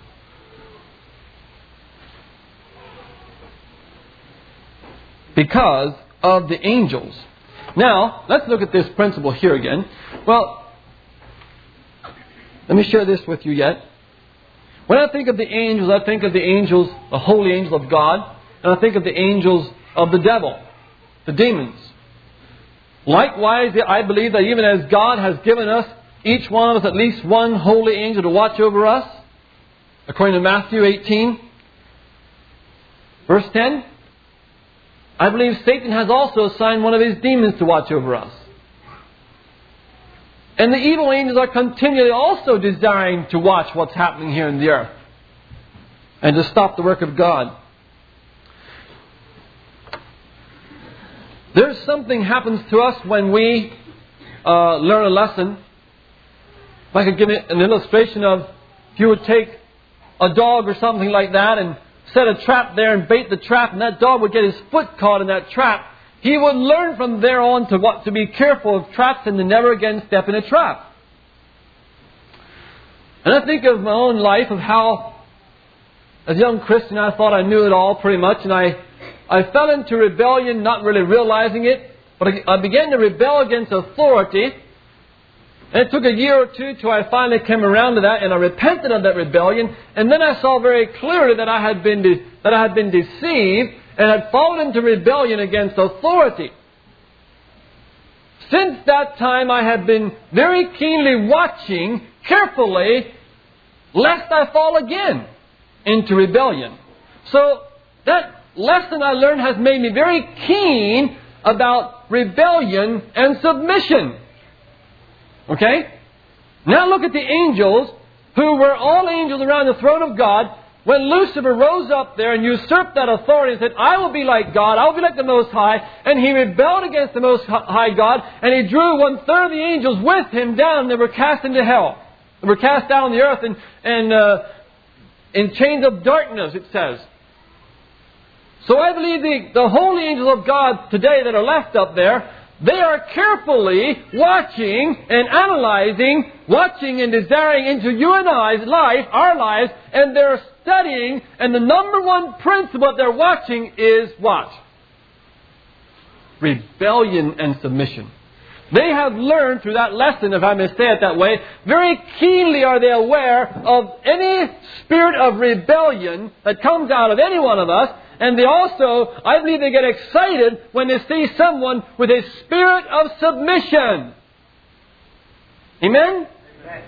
Because of the angels. Now, let's look at this principle here again. Well, let me share this with you yet. When I think of the angels, I think of the angels, the holy angels of God, and I think of the angels of the devil, the demons. Likewise, I believe that even as God has given us, each one of us, at least one holy angel to watch over us, according to Matthew 18, verse 10, I believe Satan has also assigned one of his demons to watch over us. And the evil angels are continually also desiring to watch what's happening here in the earth and to stop the work of God. There's something happens to us when we learn a lesson. If I could give it an illustration of, if you would take a dog or something like that and set a trap there and bait the trap, and that dog would get his foot caught in that trap, he would learn from there on to be careful of traps and to never again step in a trap. And I think of my own life, of how, as a young Christian, I thought I knew it all pretty much, and I fell into rebellion, not really realizing it, but I began to rebel against authority. And it took a year or two till I finally came around to that, and I repented of that rebellion. And then I saw very clearly that I had been deceived and had fallen into rebellion against authority. Since that time, I have been very keenly watching carefully, lest I fall again into rebellion. So that lesson I learned has made me very keen about rebellion and submission. Okay? Now look at the angels, who were all angels around the throne of God. When Lucifer rose up there and usurped that authority and said, "I will be like God, I will be like the Most High," and he rebelled against the Most High God, and he drew 1/3 of the angels with him down. They were cast into hell. They were cast down on the earth and in chains of darkness, it says. So I believe the holy angels of God today that are left up there, they are carefully watching and analyzing, watching and desiring into you and I's life, our lives, and they're studying, and the number one principle that they're watching is what? Rebellion and submission. They have learned through that lesson, if I may say it that way, very keenly are they aware of any spirit of rebellion that comes out of any one of us. And they also, I believe they get excited when they see someone with a spirit of submission. Amen? Amen.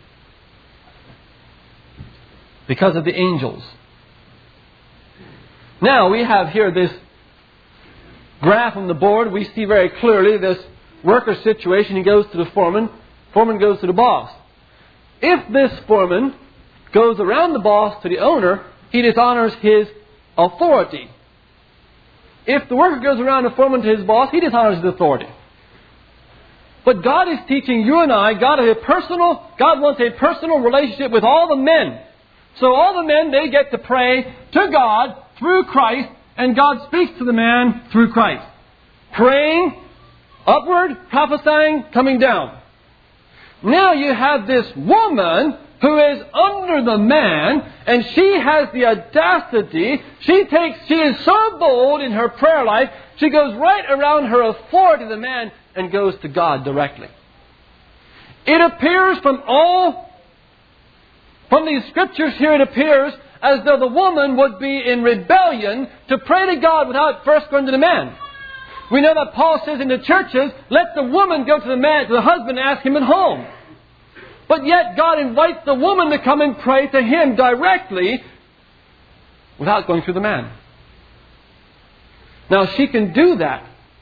Because of the angels. Now we have here this graph on the board. We see very clearly this worker situation. He goes to the foreman. Foreman goes to the boss. If this foreman goes around the boss to the owner, he dishonors his authority. If the worker goes around the foreman to his boss, he dishonors his authority. But God is teaching you and I, God wants a personal relationship with all the men. So all the men, they get to pray to God through Christ, and God speaks to the man through Christ. Praying upward, prophesying, coming down. Now you have this woman who is under the man, and she has the audacity. She is so bold in her prayer life, she goes right around her authority, the man, and goes to God directly. It appears from these scriptures here, it appears as though the woman would be in rebellion to pray to God without first going to the man. We know that Paul says in the churches, let the woman go to the man, to the husband, and ask him at home. But yet God invites the woman to come and pray to him directly without going through the man. Now she can do that.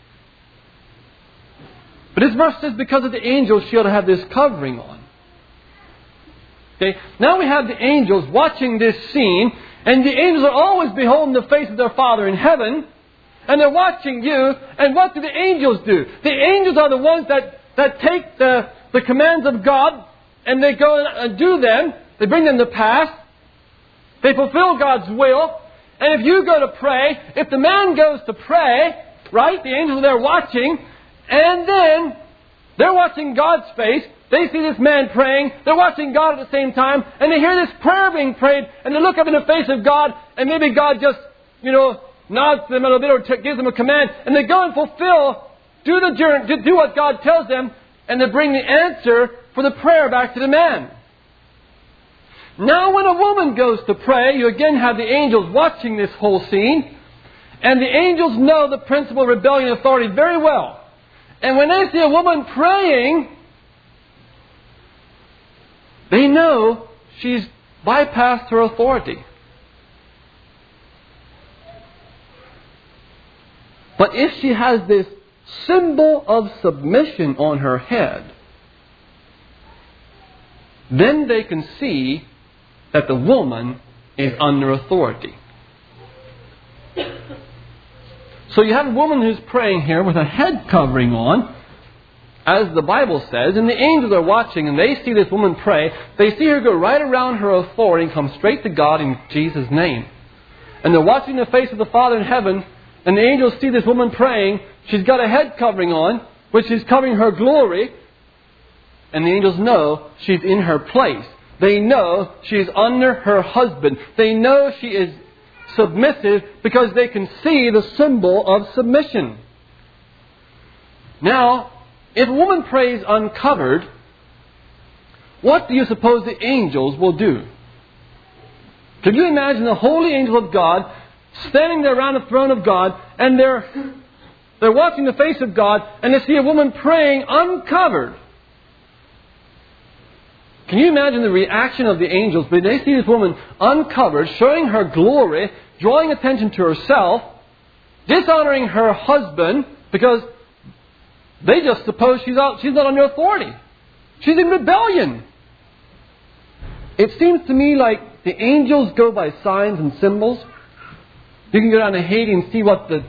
But this verse says because of the angels she ought to have this covering on. Okay? Now we have the angels watching this scene, and the angels are always beholding the face of their Father in heaven, and they're watching you, and what do the angels do? The angels are the ones that take the commands of God, and they go and do them. They bring them to pass. They fulfill God's will. And if you go to pray, if the man goes to pray, right, the angels are there watching, and then they're watching God's face. They see this man praying. They're watching God at the same time, and they hear this prayer being prayed, and they look up in the face of God, and maybe God just, nods to them a little bit or gives them a command, and they go and do what God tells them, and they bring the answer for the prayer back to the man. Now when a woman goes to pray, you again have the angels watching this whole scene, and the angels know the principle of rebellion and authority very well. And when they see a woman praying, they know she's bypassed her authority. But if she has this symbol of submission on her head, then they can see that the woman is under authority. So you have a woman who's praying here with a head covering on, as the Bible says, and the angels are watching, and they see this woman pray. They see her go right around her authority and come straight to God in Jesus' name. And they're watching the face of the Father in heaven, and the angels see this woman praying. She's got a head covering on, which is covering her glory. And the angels know she's in her place. They know she's under her husband. They know she is submissive because they can see the symbol of submission. Now, if a woman prays uncovered, what do you suppose the angels will do? Can you imagine the holy angels of God standing there around the throne of God, and they're watching the face of God, and they see a woman praying uncovered? Can you imagine the reaction of the angels when they see this woman uncovered, showing her glory, drawing attention to herself, dishonoring her husband, because they just suppose she's not under authority. She's in rebellion. It seems to me like the angels go by signs and symbols. You can go down to Haiti and see what the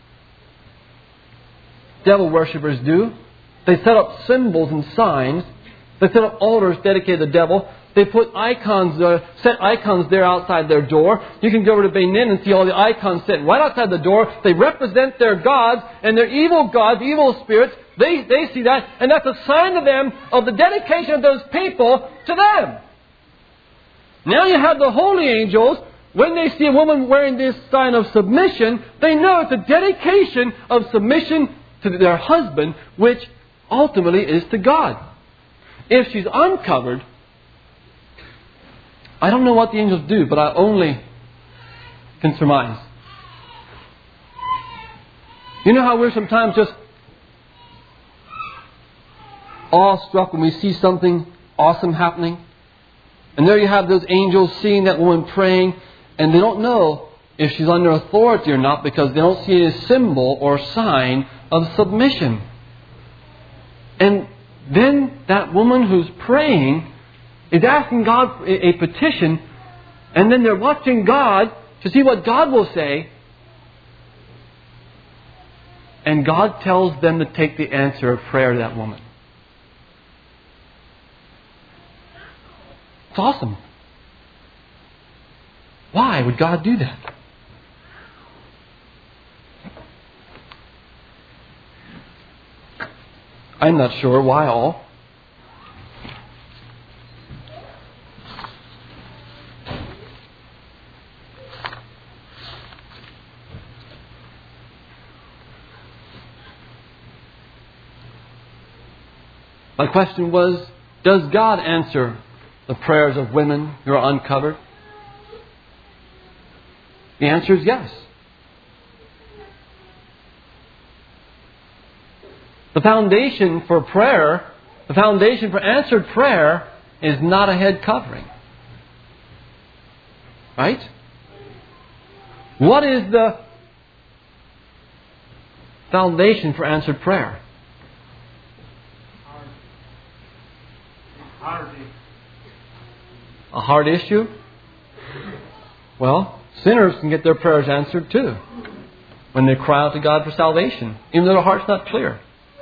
devil worshippers do. They set up symbols and signs. They set up altars dedicated to the devil. They put icons, set icons there outside their door. You can go over to Benin and see all the icons set right outside the door. They represent their gods and their evil gods, evil spirits. They see that, and that's a sign to them of the dedication of those people to them. Now you have the holy angels. When they see a woman wearing this sign of submission, they know it's a dedication of submission to their husband, which ultimately is to God. If she's uncovered, I don't know what the angels do, but I only can surmise. You know how we're sometimes just awestruck when we see something awesome happening? And there you have those angels seeing that woman praying, and they don't know if she's under authority or not, because they don't see a symbol or sign of submission. And then that woman who's praying is asking God a petition, and then they're watching God to see what God will say. And God tells them to take the answer of prayer to that woman. It's awesome. Why would God do that? I'm not sure why all. My question was, does God answer the prayers of women who are uncovered? The answer is yes. The foundation for prayer, the foundation for answered prayer is not a head covering. Right? What is the foundation for answered prayer? A heart issue? Well, sinners can get their prayers answered too when they cry out to God for salvation, even though their heart's not clear.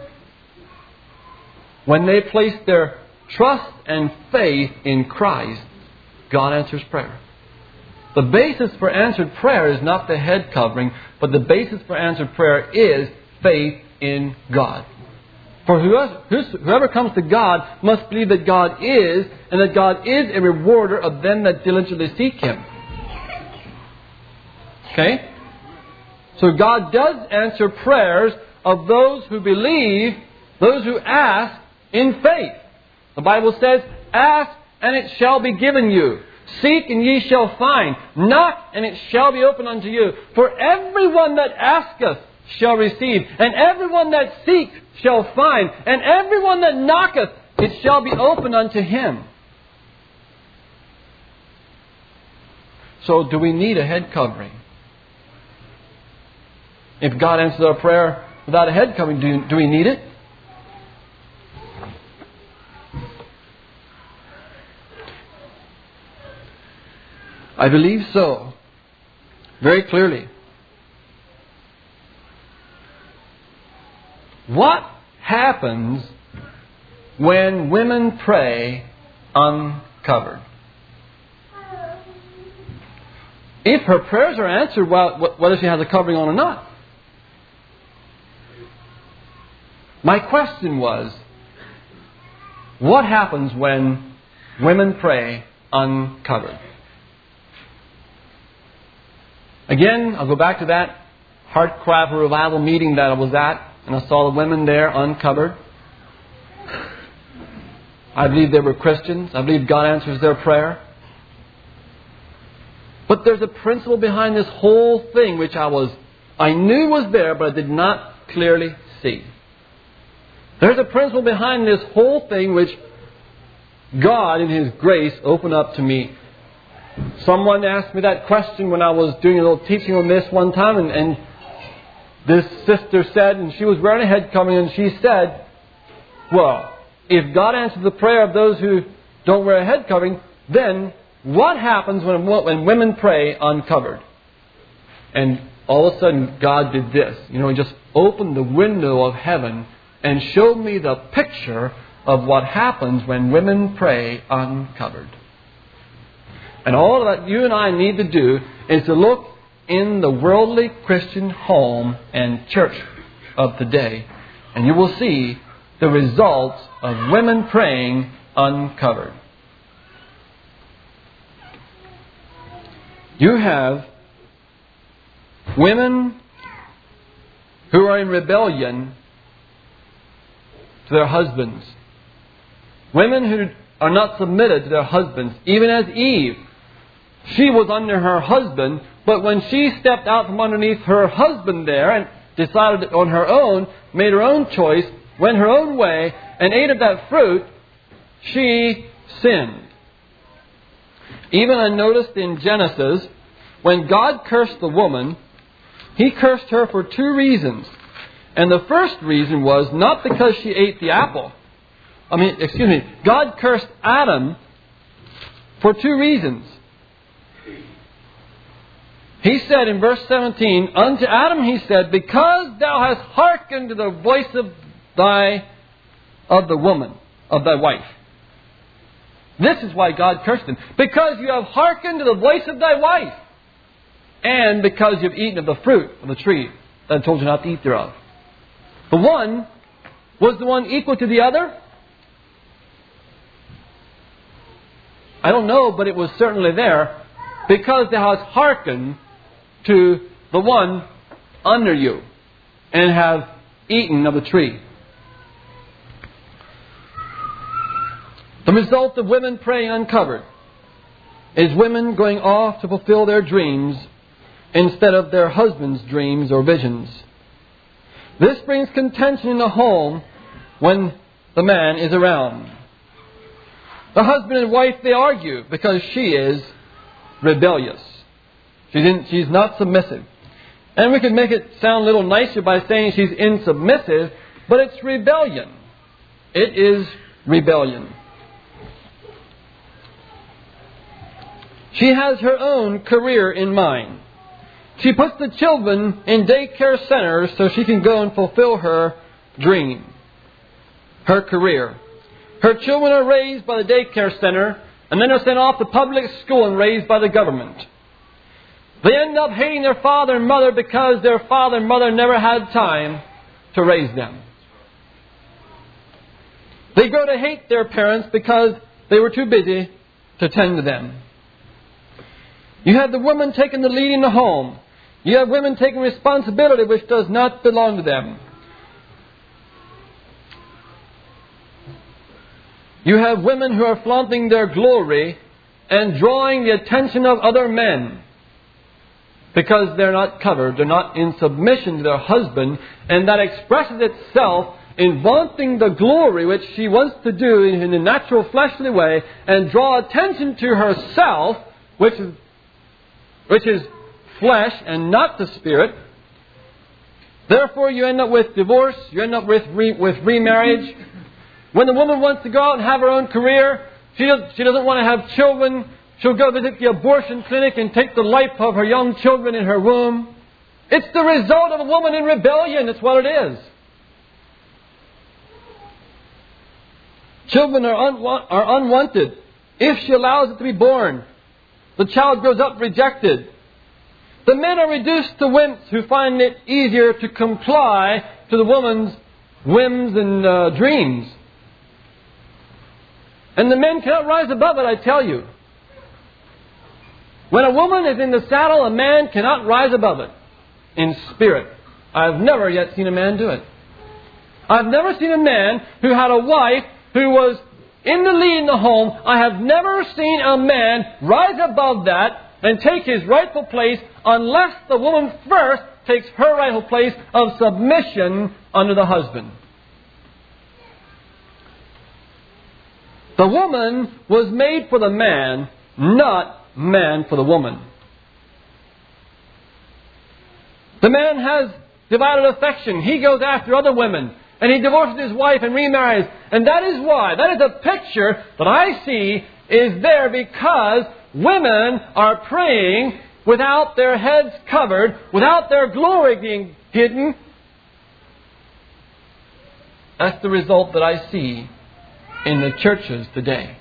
When they place their trust and faith in Christ, God answers prayer. The basis for answered prayer is not the head covering, but the basis for answered prayer is faith in God. For whoever comes to God must believe that God is, and that God is a rewarder of them that diligently seek Him. Okay? So God does answer prayers of those who believe, those who ask in faith. The Bible says, ask and it shall be given you. Seek and ye shall find. Knock and it shall be opened unto you. For everyone that asketh shall receive, and everyone that seeks shall find, and everyone that knocketh, it shall be opened unto him. So do we need a head covering? If God answers our prayer without a head covering, do we need it? I believe so. Very clearly. What happens when women pray uncovered? If her prayers are answered, well, whether she has a covering on or not. My question was, what happens when women pray uncovered? Again, I'll go back to that Heart Cry for Revival meeting that I was at, and I saw the women there uncovered. I believe they were Christians. I believe God answers their prayer. But there's a principle behind this whole thing which I knew was there, but I did not clearly see. There's a principle behind this whole thing which God in His grace opened up to me. Someone asked me that question when I was doing a little teaching on this one time, and this sister said, and she was wearing a head covering, and she said, well, if God answers the prayer of those who don't wear a head covering, then what happens when women pray uncovered? And all of a sudden God did this. He just opened the window of heaven and showed me the picture of what happens when women pray uncovered. And all that you and I need to do is to look in the worldly Christian home and church of today, and you will see the results of women praying uncovered. You have women who are in rebellion to their husbands. Women who are not submitted to their husbands, even as Eve. She was under her husband, but when she stepped out from underneath her husband there and decided on her own, made her own choice, went her own way, and ate of that fruit, she sinned. Even I noticed in Genesis, when God cursed the woman, He cursed her for two reasons. And the first reason was not because she ate the apple. God cursed Adam for two reasons. He said in verse 17, unto Adam He said, because thou hast hearkened to the voice of thy wife. This is why God cursed him. Because you have hearkened to the voice of thy wife. And because you have eaten of the fruit of the tree that I told you not to eat thereof. The one, was the one equal to the other? I don't know, but it was certainly there. Because thou hast hearkened to the one under you and have eaten of the tree. The result of women praying uncovered is women going off to fulfill their dreams instead of their husband's dreams or visions. This brings contention in the home when the man is around. The husband and wife, they argue because she is rebellious. She's not submissive. And we could make it sound a little nicer by saying she's insubmissive, but it's rebellion. It is rebellion. She has her own career in mind. She puts the children in daycare centers so she can go and fulfill her dream, her career. Her children are raised by the daycare center, and then are sent off to public school and raised by the government. They end up hating their father and mother because their father and mother never had time to raise them. They grow to hate their parents because they were too busy to tend to them. You have the woman taking the lead in the home. You have women taking responsibility which does not belong to them. You have women who are flaunting their glory and drawing the attention of other men because they're not covered, they're not in submission to their husband, and that expresses itself in vaunting the glory which she wants to do in a natural fleshly way and draw attention to herself, which is flesh and not the spirit. Therefore, you end up with divorce. You end up with remarriage. When the woman wants to go out and have her own career, she doesn't want to have children. She'll go visit the abortion clinic and take the life of her young children in her womb. It's the result of a woman in rebellion. That's what it is. Children are unwanted if she allows it to be born. The child grows up rejected. The men are reduced to wimps who find it easier to comply to the woman's whims and dreams. And the men cannot rise above it, I tell you. When a woman is in the saddle, a man cannot rise above it in spirit. I've never yet seen a man do it. I've never seen a man who had a wife who was in the lead in the home. I have never seen a man rise above that and take his rightful place unless the woman first takes her rightful place of submission under the husband. The woman was made for the man, not man for the woman. The man has divided affection. He goes after other women. And he divorces his wife and remarries. And that is why. That is a picture that I see is there because women are praying without their heads covered, without their glory being hidden. That's the result that I see in the churches today.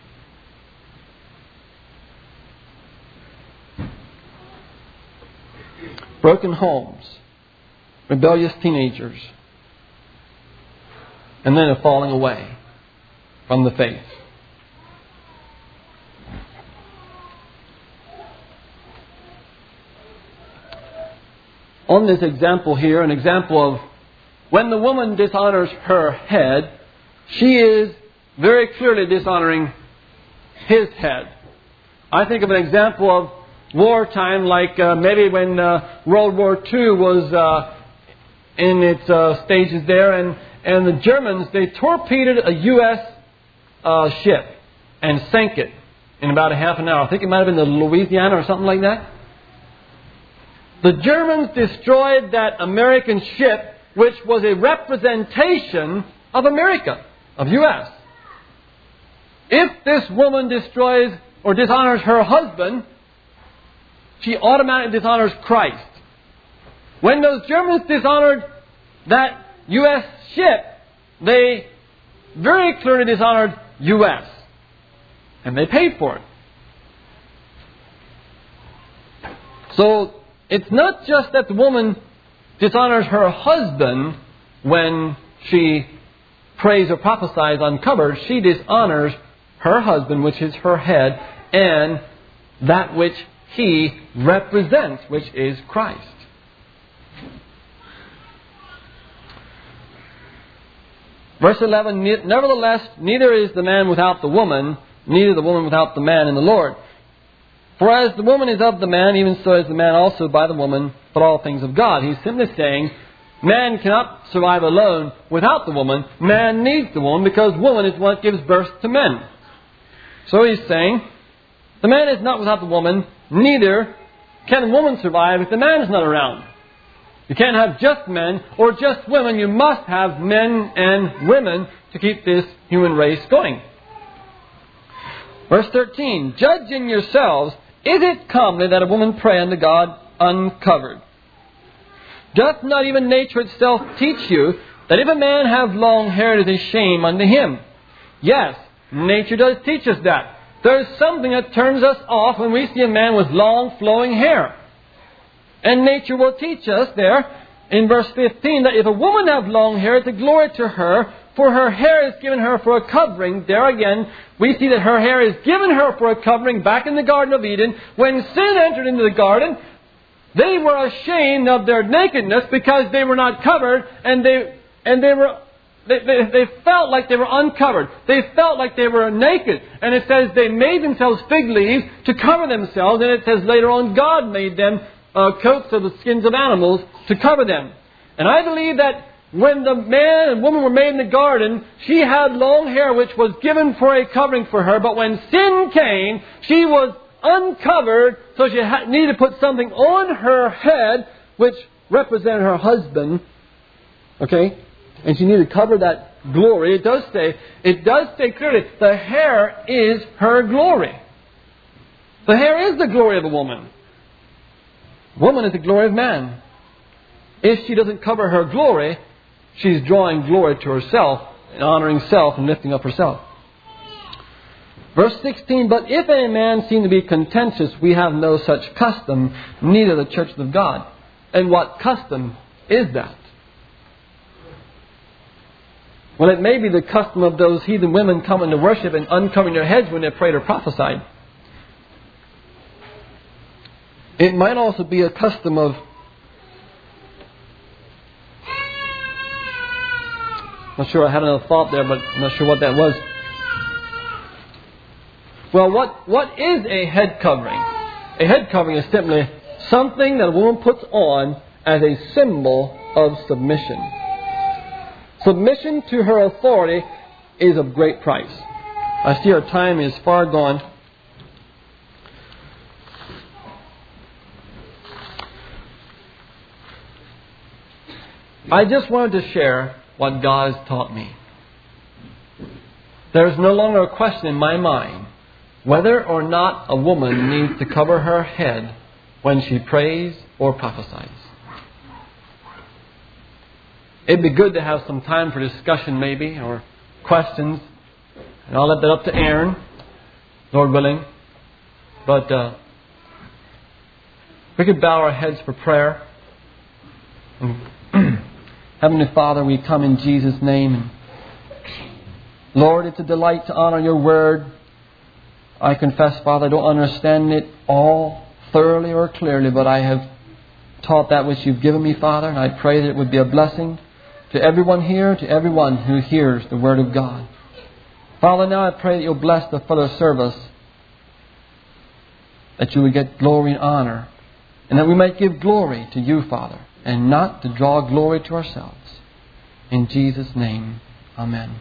Broken homes, rebellious teenagers, and then a falling away from the faith. On this example here, an example of when the woman dishonors her head, she is very clearly dishonoring his head. I think of an example of wartime, like maybe when World War II was in its stages there, and the Germans, they torpedoed a U.S. ship and sank it in about a half an hour. I think it might have been the Louisiana or something like that. The Germans destroyed that American ship, which was a representation of America, of U.S. If this woman destroys or dishonors her husband, she automatically dishonors Christ. When those Germans dishonored that U.S. ship, they very clearly dishonored U.S. And they paid for it. So, it's not just that the woman dishonors her husband when she prays or prophesies uncovered. She dishonors her husband, which is her head, and that which he represents, which is Christ. Verse 11, nevertheless, neither is the man without the woman, neither the woman without the man in the Lord. For as the woman is of the man, even so is the man also by the woman, but all things of God. He's simply saying, man cannot survive alone without the woman. Man needs the woman because woman is what gives birth to men. So he's saying, the man is not without the woman, neither can a woman survive if the man is not around. You can't have just men or just women. You must have men and women to keep this human race going. Verse 13, judge in yourselves, is it comely that a woman pray unto God uncovered? Doth not even nature itself teach you that if a man have long hair, it is a shame unto him? Yes, nature does teach us that. There is something that turns us off when we see a man with long flowing hair. And nature will teach us there in verse 15 that if a woman have long hair, it's a glory to her, for her hair is given her for a covering. There again, we see that her hair is given her for a covering back in the Garden of Eden. When sin entered into the garden, they were ashamed of their nakedness because they were not covered, and they felt like they were uncovered. They felt like they were naked. And it says they made themselves fig leaves to cover themselves. And it says later on God made them coats of the skins of animals to cover them. And I believe that when the man and woman were made in the garden, she had long hair which was given for a covering for her. But when sin came, she was uncovered, so she needed to put something on her head which represented her husband. Okay? And she needed to cover that glory. It does say clearly, the hair is her glory. The hair is the glory of a woman. Woman is the glory of man. If she doesn't cover her glory, she's drawing glory to herself, and honoring self and lifting up herself. Verse 16, but if a man seem to be contentious, we have no such custom, neither the church of God. And what custom is that? Well, it may be the custom of those heathen women coming to worship and uncovering their heads when they prayed or prophesied. It might also be a custom of... I'm not sure, I had another thought there, but I'm not sure what that was. Well, what is a head covering? A head covering is simply something that a woman puts on as a symbol of submission. Submission to her authority is of great price. I see our time is far gone. I just wanted to share what God has taught me. There is no longer a question in my mind whether or not a woman needs to cover her head when she prays or prophesies. It'd be good to have some time for discussion maybe, or questions. And I'll let that up to Aaron, Lord willing. But we could bow our heads for prayer. Heavenly Father, we come in Jesus' name. Lord, it's a delight to honor your word. I confess, Father, I don't understand it all thoroughly or clearly, but I have taught that which you've given me, Father, and I pray that it would be a blessing to everyone here, to everyone who hears the word of God. Father, now I pray that you'll bless the further service, that you would get glory and honor, and that we might give glory to you, Father, and not to draw glory to ourselves. In Jesus' name, amen.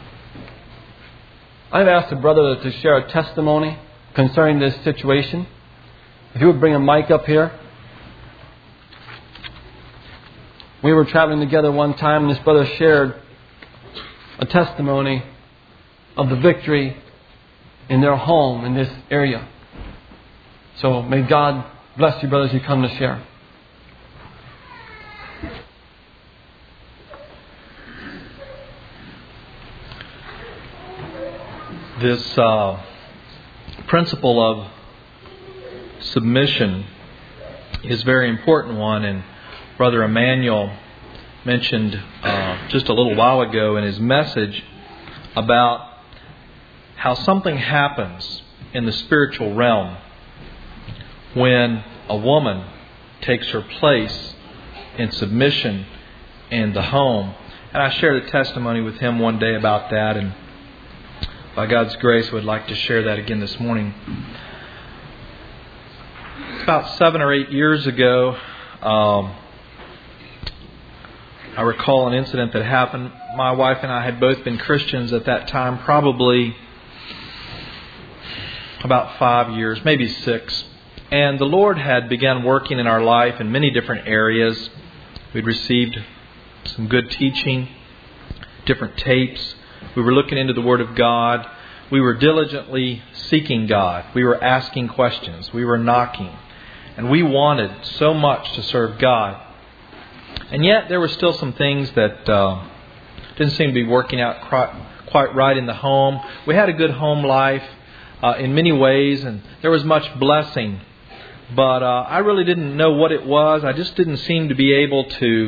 I've asked a brother to share a testimony concerning this situation. If you would bring a mic up here. We were traveling together one time, and this brother shared a testimony of the victory in their home in this area. So may God bless you, brothers, you come to share. This principle of submission is a very important one, and Brother Emmanuel mentioned just a little while ago in his message about how something happens in the spiritual realm when a woman takes her place in submission in the home. And I shared a testimony with him one day about that, and by God's grace, I would like to share that again this morning. About 7 or 8 years ago, I recall an incident that happened. My wife and I had both been Christians at that time, probably about 5 years, maybe 6. And the Lord had begun working in our life in many different areas. We'd received some good teaching, different tapes. We were looking into the Word of God. We were diligently seeking God. We were asking questions. We were knocking. And we wanted so much to serve God. And yet there were still some things that didn't seem to be working out quite right in the home. We had a good home life in many ways, and there was much blessing. But I really didn't know what it was. I just didn't seem to be able to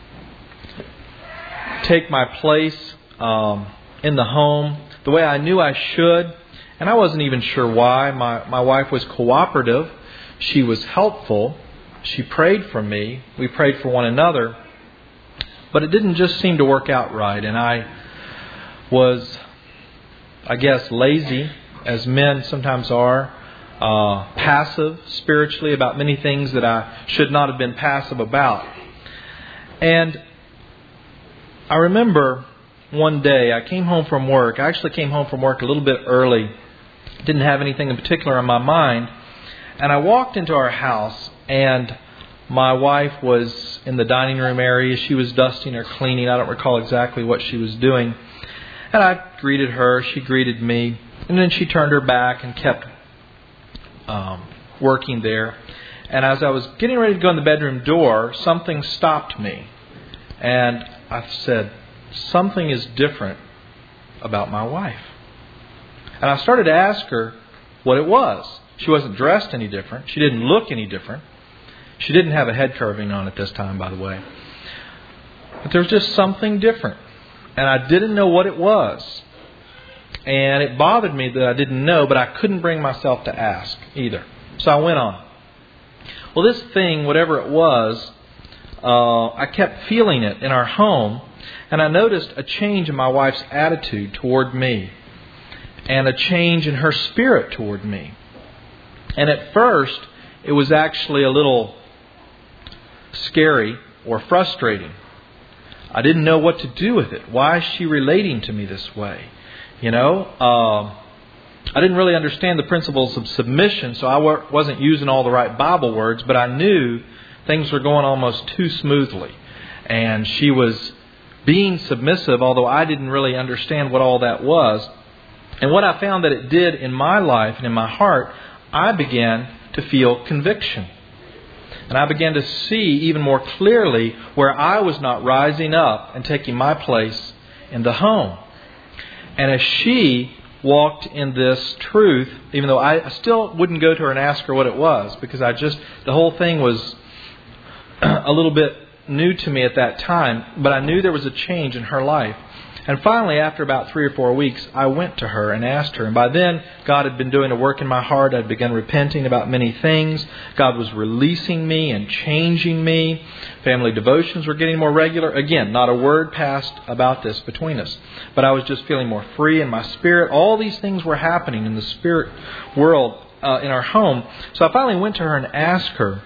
take my place in the home the way I knew I should. And I wasn't even sure why. My wife was cooperative. She was helpful. She prayed for me. We prayed for one another. But it didn't just seem to work out right. And I was, I guess, lazy, as men sometimes are. Passive spiritually about many things that I should not have been passive about. And I remember one day I came home from work. I actually came home from work a little bit early. Didn't have anything in particular on my mind. And I walked into our house, and my wife was in the dining room area. She was dusting or cleaning. I don't recall exactly what she was doing. And I greeted her. She greeted me. And then she turned her back and kept working there. And as I was getting ready to go in the bedroom door, something stopped me. And I said, something is different about my wife. And I started to ask her what it was. She wasn't dressed any different. She didn't look any different. She didn't have a head carving on at this time, by the way. But there was just something different. And I didn't know what it was. And it bothered me that I didn't know, but I couldn't bring myself to ask either. So I went on. Well, this thing, whatever it was, I kept feeling it in our home. And I noticed a change in my wife's attitude toward me. And a change in her spirit toward me. And at first, it was actually a little scary or frustrating. I didn't know what to do with it. Why is she relating to me this way? You know, I didn't really understand the principles of submission, so I wasn't using all the right Bible words, but I knew things were going almost too smoothly. And she was being submissive, although I didn't really understand what all that was. And what I found that it did in my life and in my heart, I began to feel conviction. And I began to see even more clearly where I was not rising up and taking my place in the home. And as she walked in this truth, even though I still wouldn't go to her and ask her what it was, because the whole thing was a little bit new to me at that time, but I knew there was a change in her life. And finally, after about 3 or 4 weeks, I went to her and asked her. And by then, God had been doing a work in my heart. I'd begun repenting about many things. God was releasing me and changing me. Family devotions were getting more regular. Again, not a word passed about this between us. But I was just feeling more free in my spirit. All these things were happening in the spirit world in our home. So I finally went to her and asked her,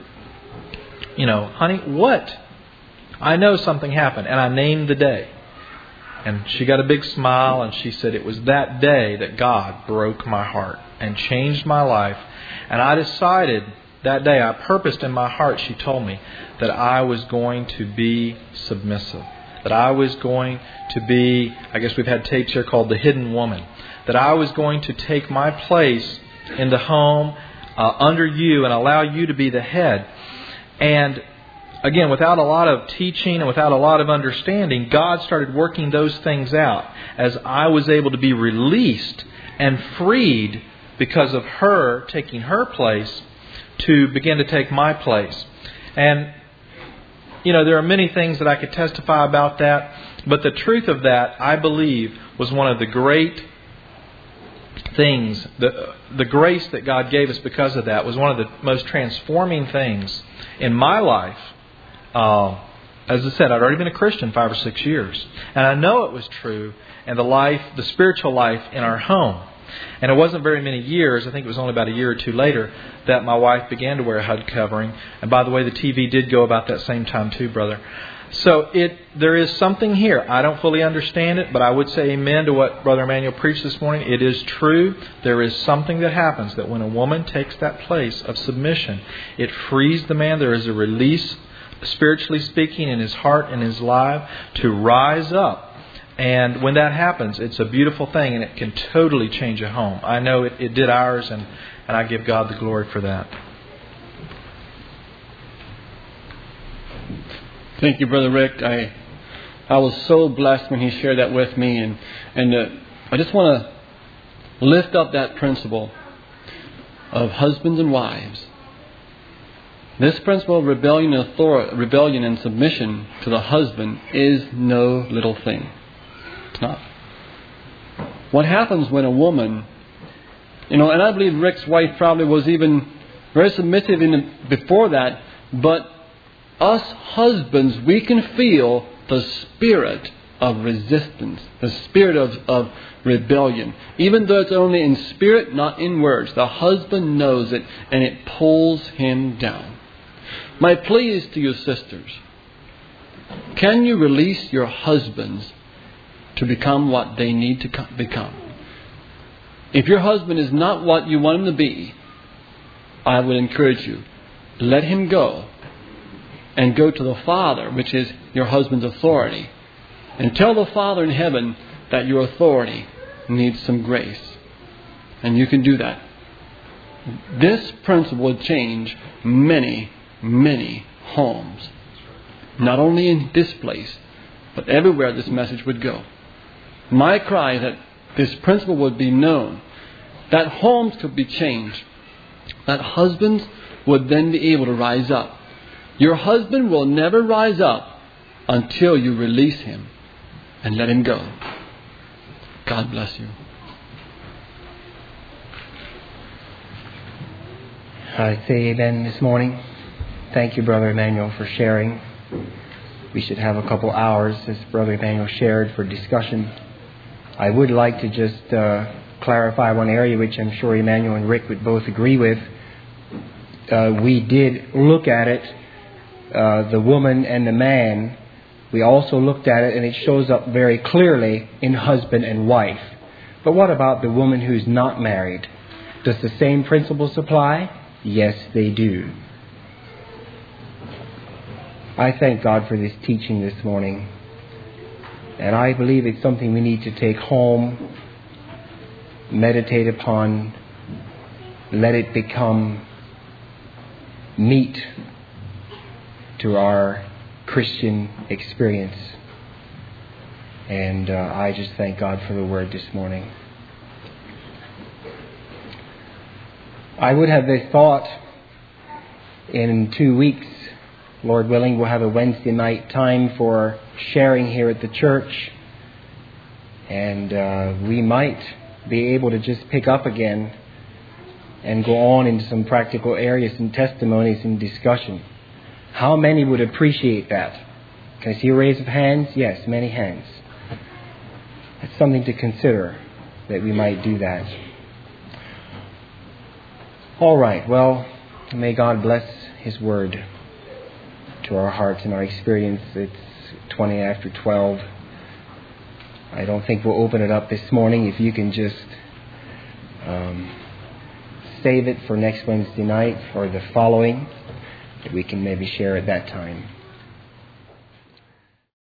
honey, what? I know something happened. And I named the day. And she got a big smile, and she said, it was that day that God broke my heart and changed my life. And I decided that day, I purposed in my heart, she told me, that I was going to be submissive. That I was going to be, I guess we've had tapes here called The Hidden Woman. That I was going to take my place in the home under you and allow you to be the head. And again, without a lot of teaching and without a lot of understanding, God started working those things out as I was able to be released and freed because of her taking her place to begin to take my place. And, there are many things that I could testify about that, but the truth of that, I believe, was one of the great things, the grace that God gave us because of that was one of the most transforming things in my life. As I said, I'd already been a Christian 5 or 6 years. And I know it was true in the spiritual life in our home. And it wasn't very many years, I think it was only about a year or two later, that my wife began to wear a HUD covering. And by the way, the TV did go about that same time too, brother. So there is something here. I don't fully understand it, but I would say amen to what Brother Emmanuel preached this morning. It is true. There is something that happens that when a woman takes that place of submission, it frees the man. There is a release, spiritually speaking, in his heart and his life to rise up. And when that happens, it's a beautiful thing, and it can totally change a home. I know it did ours, and I give God the glory for that. Thank you, Brother Rick. I was so blessed when he shared that with me, and I just want to lift up that principle of husbands and wives. This principle of rebellion and submission to the husband is no little thing. It's not. What happens when a woman, and I believe Rick's wife probably was even very submissive before that, but us husbands, we can feel the spirit of resistance, the spirit of rebellion. Even though it's only in spirit, not in words. The husband knows it, and it pulls him down. My plea is to you, sisters, can you release your husbands to become what they need to become? If your husband is not what you want him to be, I would encourage you, let him go. And go to the Father, which is your husband's authority. And tell the Father in heaven that your authority needs some grace. And you can do that. This principle would change many, many homes. Not only in this place, but everywhere this message would go. My cry is that this principle would be known. That homes could be changed. That husbands would then be able to rise up. Your husband will never rise up until you release him and let him go. God bless you. I say amen this morning. Thank you, Brother Emmanuel, for sharing. We should have a couple hours, as Brother Emmanuel shared, for discussion. I would like to just clarify one area which I'm sure Emmanuel and Rick would both agree with. We did look at it. The woman and the man, we also looked at it, and it shows up very clearly in husband and wife. But what about the woman who's not married? Does the same principles apply? Yes, they do. I thank God for this teaching this morning. And I believe it's something we need to take home, meditate upon, let it become meat to our Christian experience. And I just thank God for the word this morning. I would have this thought, in 2 weeks, Lord willing, we'll have a Wednesday night time for sharing here at the church. And we might be able to just pick up again and go on into some practical areas and testimonies and discussion. How many would appreciate that? Can I see a raise of hands? Yes, many hands. It's something to consider, that we might do that. All right, well, may God bless His Word to our hearts and our experience. It's 20 after 12. I don't think we'll open it up this morning. If you can just save it for next Wednesday night or the following, that we can maybe share at that time.